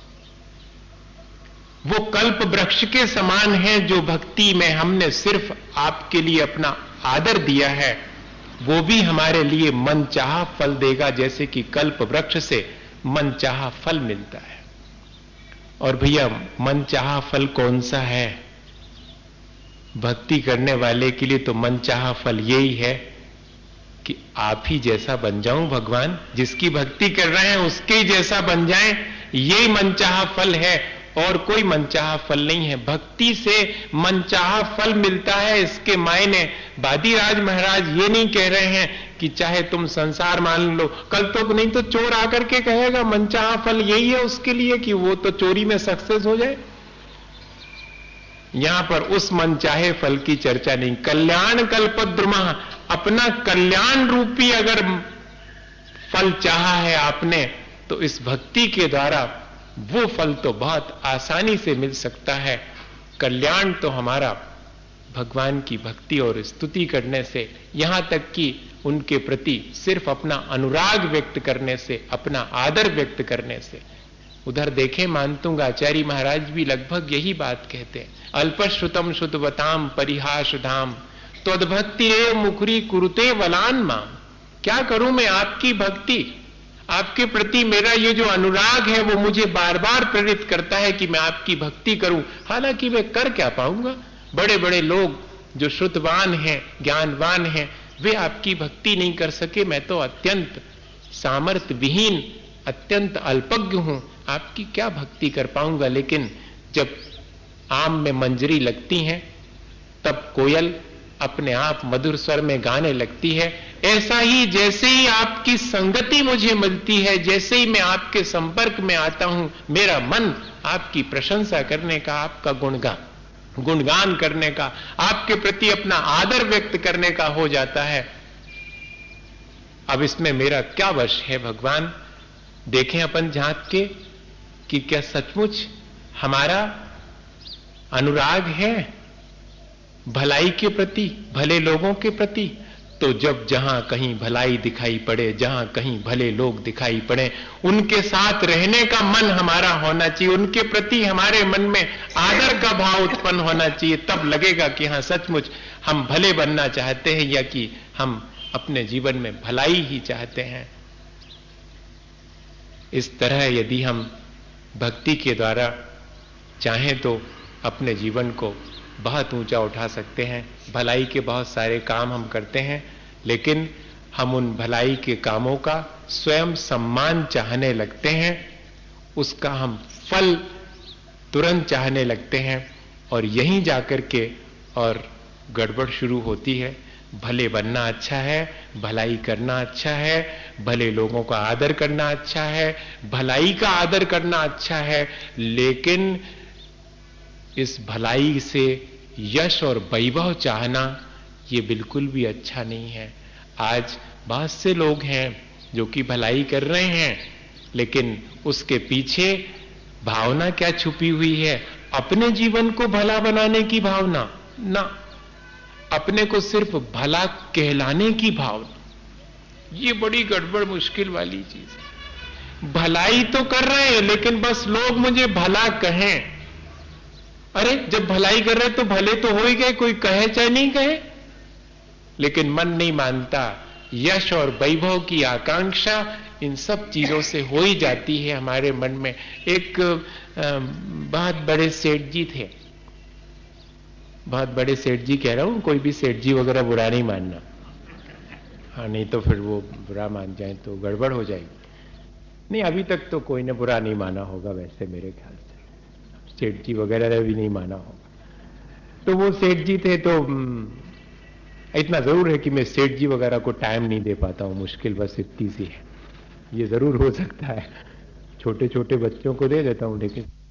वो कल्प वृक्ष के समान है जो भक्ति में हमने सिर्फ आपके लिए अपना आदर दिया है, वो भी हमारे लिए मनचाहा फल देगा, जैसे कि कल्प वृक्ष से मनचाहा फल मिलता है। और भैया मनचाहा फल कौन सा है? भक्ति करने वाले के लिए तो मनचाहा फल यही है कि आप ही जैसा बन जाऊं भगवान, जिसकी भक्ति कर रहे हैं उसके ही जैसा बन जाएं, यही मनचाहा फल है और कोई मनचाहा फल नहीं है। भक्ति से मनचाहा फल मिलता है, इसके मायने बादीराज महाराज ये नहीं कह रहे हैं कि चाहे तुम संसार मान लो, कल तो नहीं तो चोर आकर के कहेगा मनचाहा फल यही है उसके लिए कि वो तो चोरी में सक्सेस हो जाए। यहां पर उस मनचाहे फल की चर्चा नहीं। कल्याण कल्पद्रुमा, अपना कल्याण रूपी अगर फल चाहा है आपने तो इस भक्ति के द्वारा वो फल तो बहुत आसानी से मिल सकता है। कल्याण तो हमारा भगवान की भक्ति और स्तुति करने से, यहां तक कि उनके प्रति सिर्फ अपना अनुराग व्यक्त करने से, अपना आदर व्यक्त करने से। उधर देखें मानतुंग आचार्य महाराज भी लगभग यही बात कहते हैं। अल्पश्रुतम शुद्धवताम परिहास धाम त्वद्भक्ति रे मुखरी कुरुते वलान माम। क्या करूं मैं आपकी भक्ति, आपके प्रति मेरा ये जो अनुराग है वो मुझे बार बार प्रेरित करता है कि मैं आपकी भक्ति करूं, हालांकि मैं कर क्या पाऊंगा। बड़े बड़े लोग जो श्रुतवान हैं, ज्ञानवान हैं, वे आपकी भक्ति नहीं कर सके। मैं तो अत्यंत सामर्थ्य विहीन, अत्यंत अल्पज्ञ हूं, आपकी क्या भक्ति कर पाऊंगा। लेकिन जब आम में मंजरी लगती है तब कोयल अपने आप मधुर स्वर में गाने लगती है। ऐसा ही जैसे ही आपकी संगति मुझे मिलती है, जैसे ही मैं आपके संपर्क में आता हूं, मेरा मन आपकी प्रशंसा करने का, आपका गुणगान गुणगान करने का, आपके प्रति अपना आदर व्यक्त करने का हो जाता है। अब इसमें मेरा क्या वश है भगवान? देखें अपन झांक के कि क्या सचमुच हमारा अनुराग है भलाई के प्रति, भले लोगों के प्रति। तो जब जहां कहीं भलाई दिखाई पड़े, जहां कहीं भले लोग दिखाई पड़े, उनके साथ रहने का मन हमारा होना चाहिए, उनके प्रति हमारे मन में आदर का भाव उत्पन्न होना चाहिए। तब लगेगा कि हां सचमुच हम भले बनना चाहते हैं या कि हम अपने जीवन में भलाई ही चाहते हैं। इस तरह यदि हम भक्ति के द्वारा चाहें तो अपने जीवन को बहुत ऊंचा उठा सकते हैं। भलाई के बहुत सारे काम हम करते हैं, लेकिन हम उन भलाई के कामों का स्वयं सम्मान चाहने लगते हैं, उसका हम फल तुरंत चाहने लगते हैं, और यहीं जाकर के और गड़बड़ शुरू होती है। भले बनना अच्छा है, भलाई करना अच्छा है, भले लोगों का आदर करना अच्छा है, भलाई का आदर करना अच्छा है, लेकिन इस भलाई से यश और वैभव चाहना ये बिल्कुल भी अच्छा नहीं है। आज बहुत से लोग हैं जो कि भलाई कर रहे हैं, लेकिन उसके पीछे भावना क्या छुपी हुई है? अपने जीवन को भला बनाने की भावना ना, अपने को सिर्फ भला कहलाने की भावना। ये बड़ी गड़बड़ मुश्किल वाली चीज है। भलाई तो कर रहे हैं लेकिन बस लोग मुझे भला कहें। अरे जब भलाई कर रहे तो भले तो हो ही गए, कोई कहे चाहे नहीं कहे, लेकिन मन नहीं मानता। यश और वैभव की आकांक्षा इन सब चीजों से हो ही जाती है हमारे मन में। एक बहुत बड़े सेठ जी थे, बहुत बड़े सेठ जी कह रहा हूं, कोई भी सेठ जी वगैरह बुरा नहीं मानना, हाँ नहीं तो फिर वो बुरा मान जाए तो गड़बड़ हो जाएगी। नहीं, अभी तक तो कोई ने बुरा नहीं माना होगा वैसे मेरे ख्याल से, सेठ जी वगैरह ने भी नहीं माना होगा। तो वो सेठ जी थे, तो इतना जरूर है कि मैं सेठ जी वगैरह को टाइम नहीं दे पाता हूं, मुश्किल बस इतनी सी है। ये जरूर हो सकता है छोटे छोटे बच्चों को दे देता हूं, लेकिन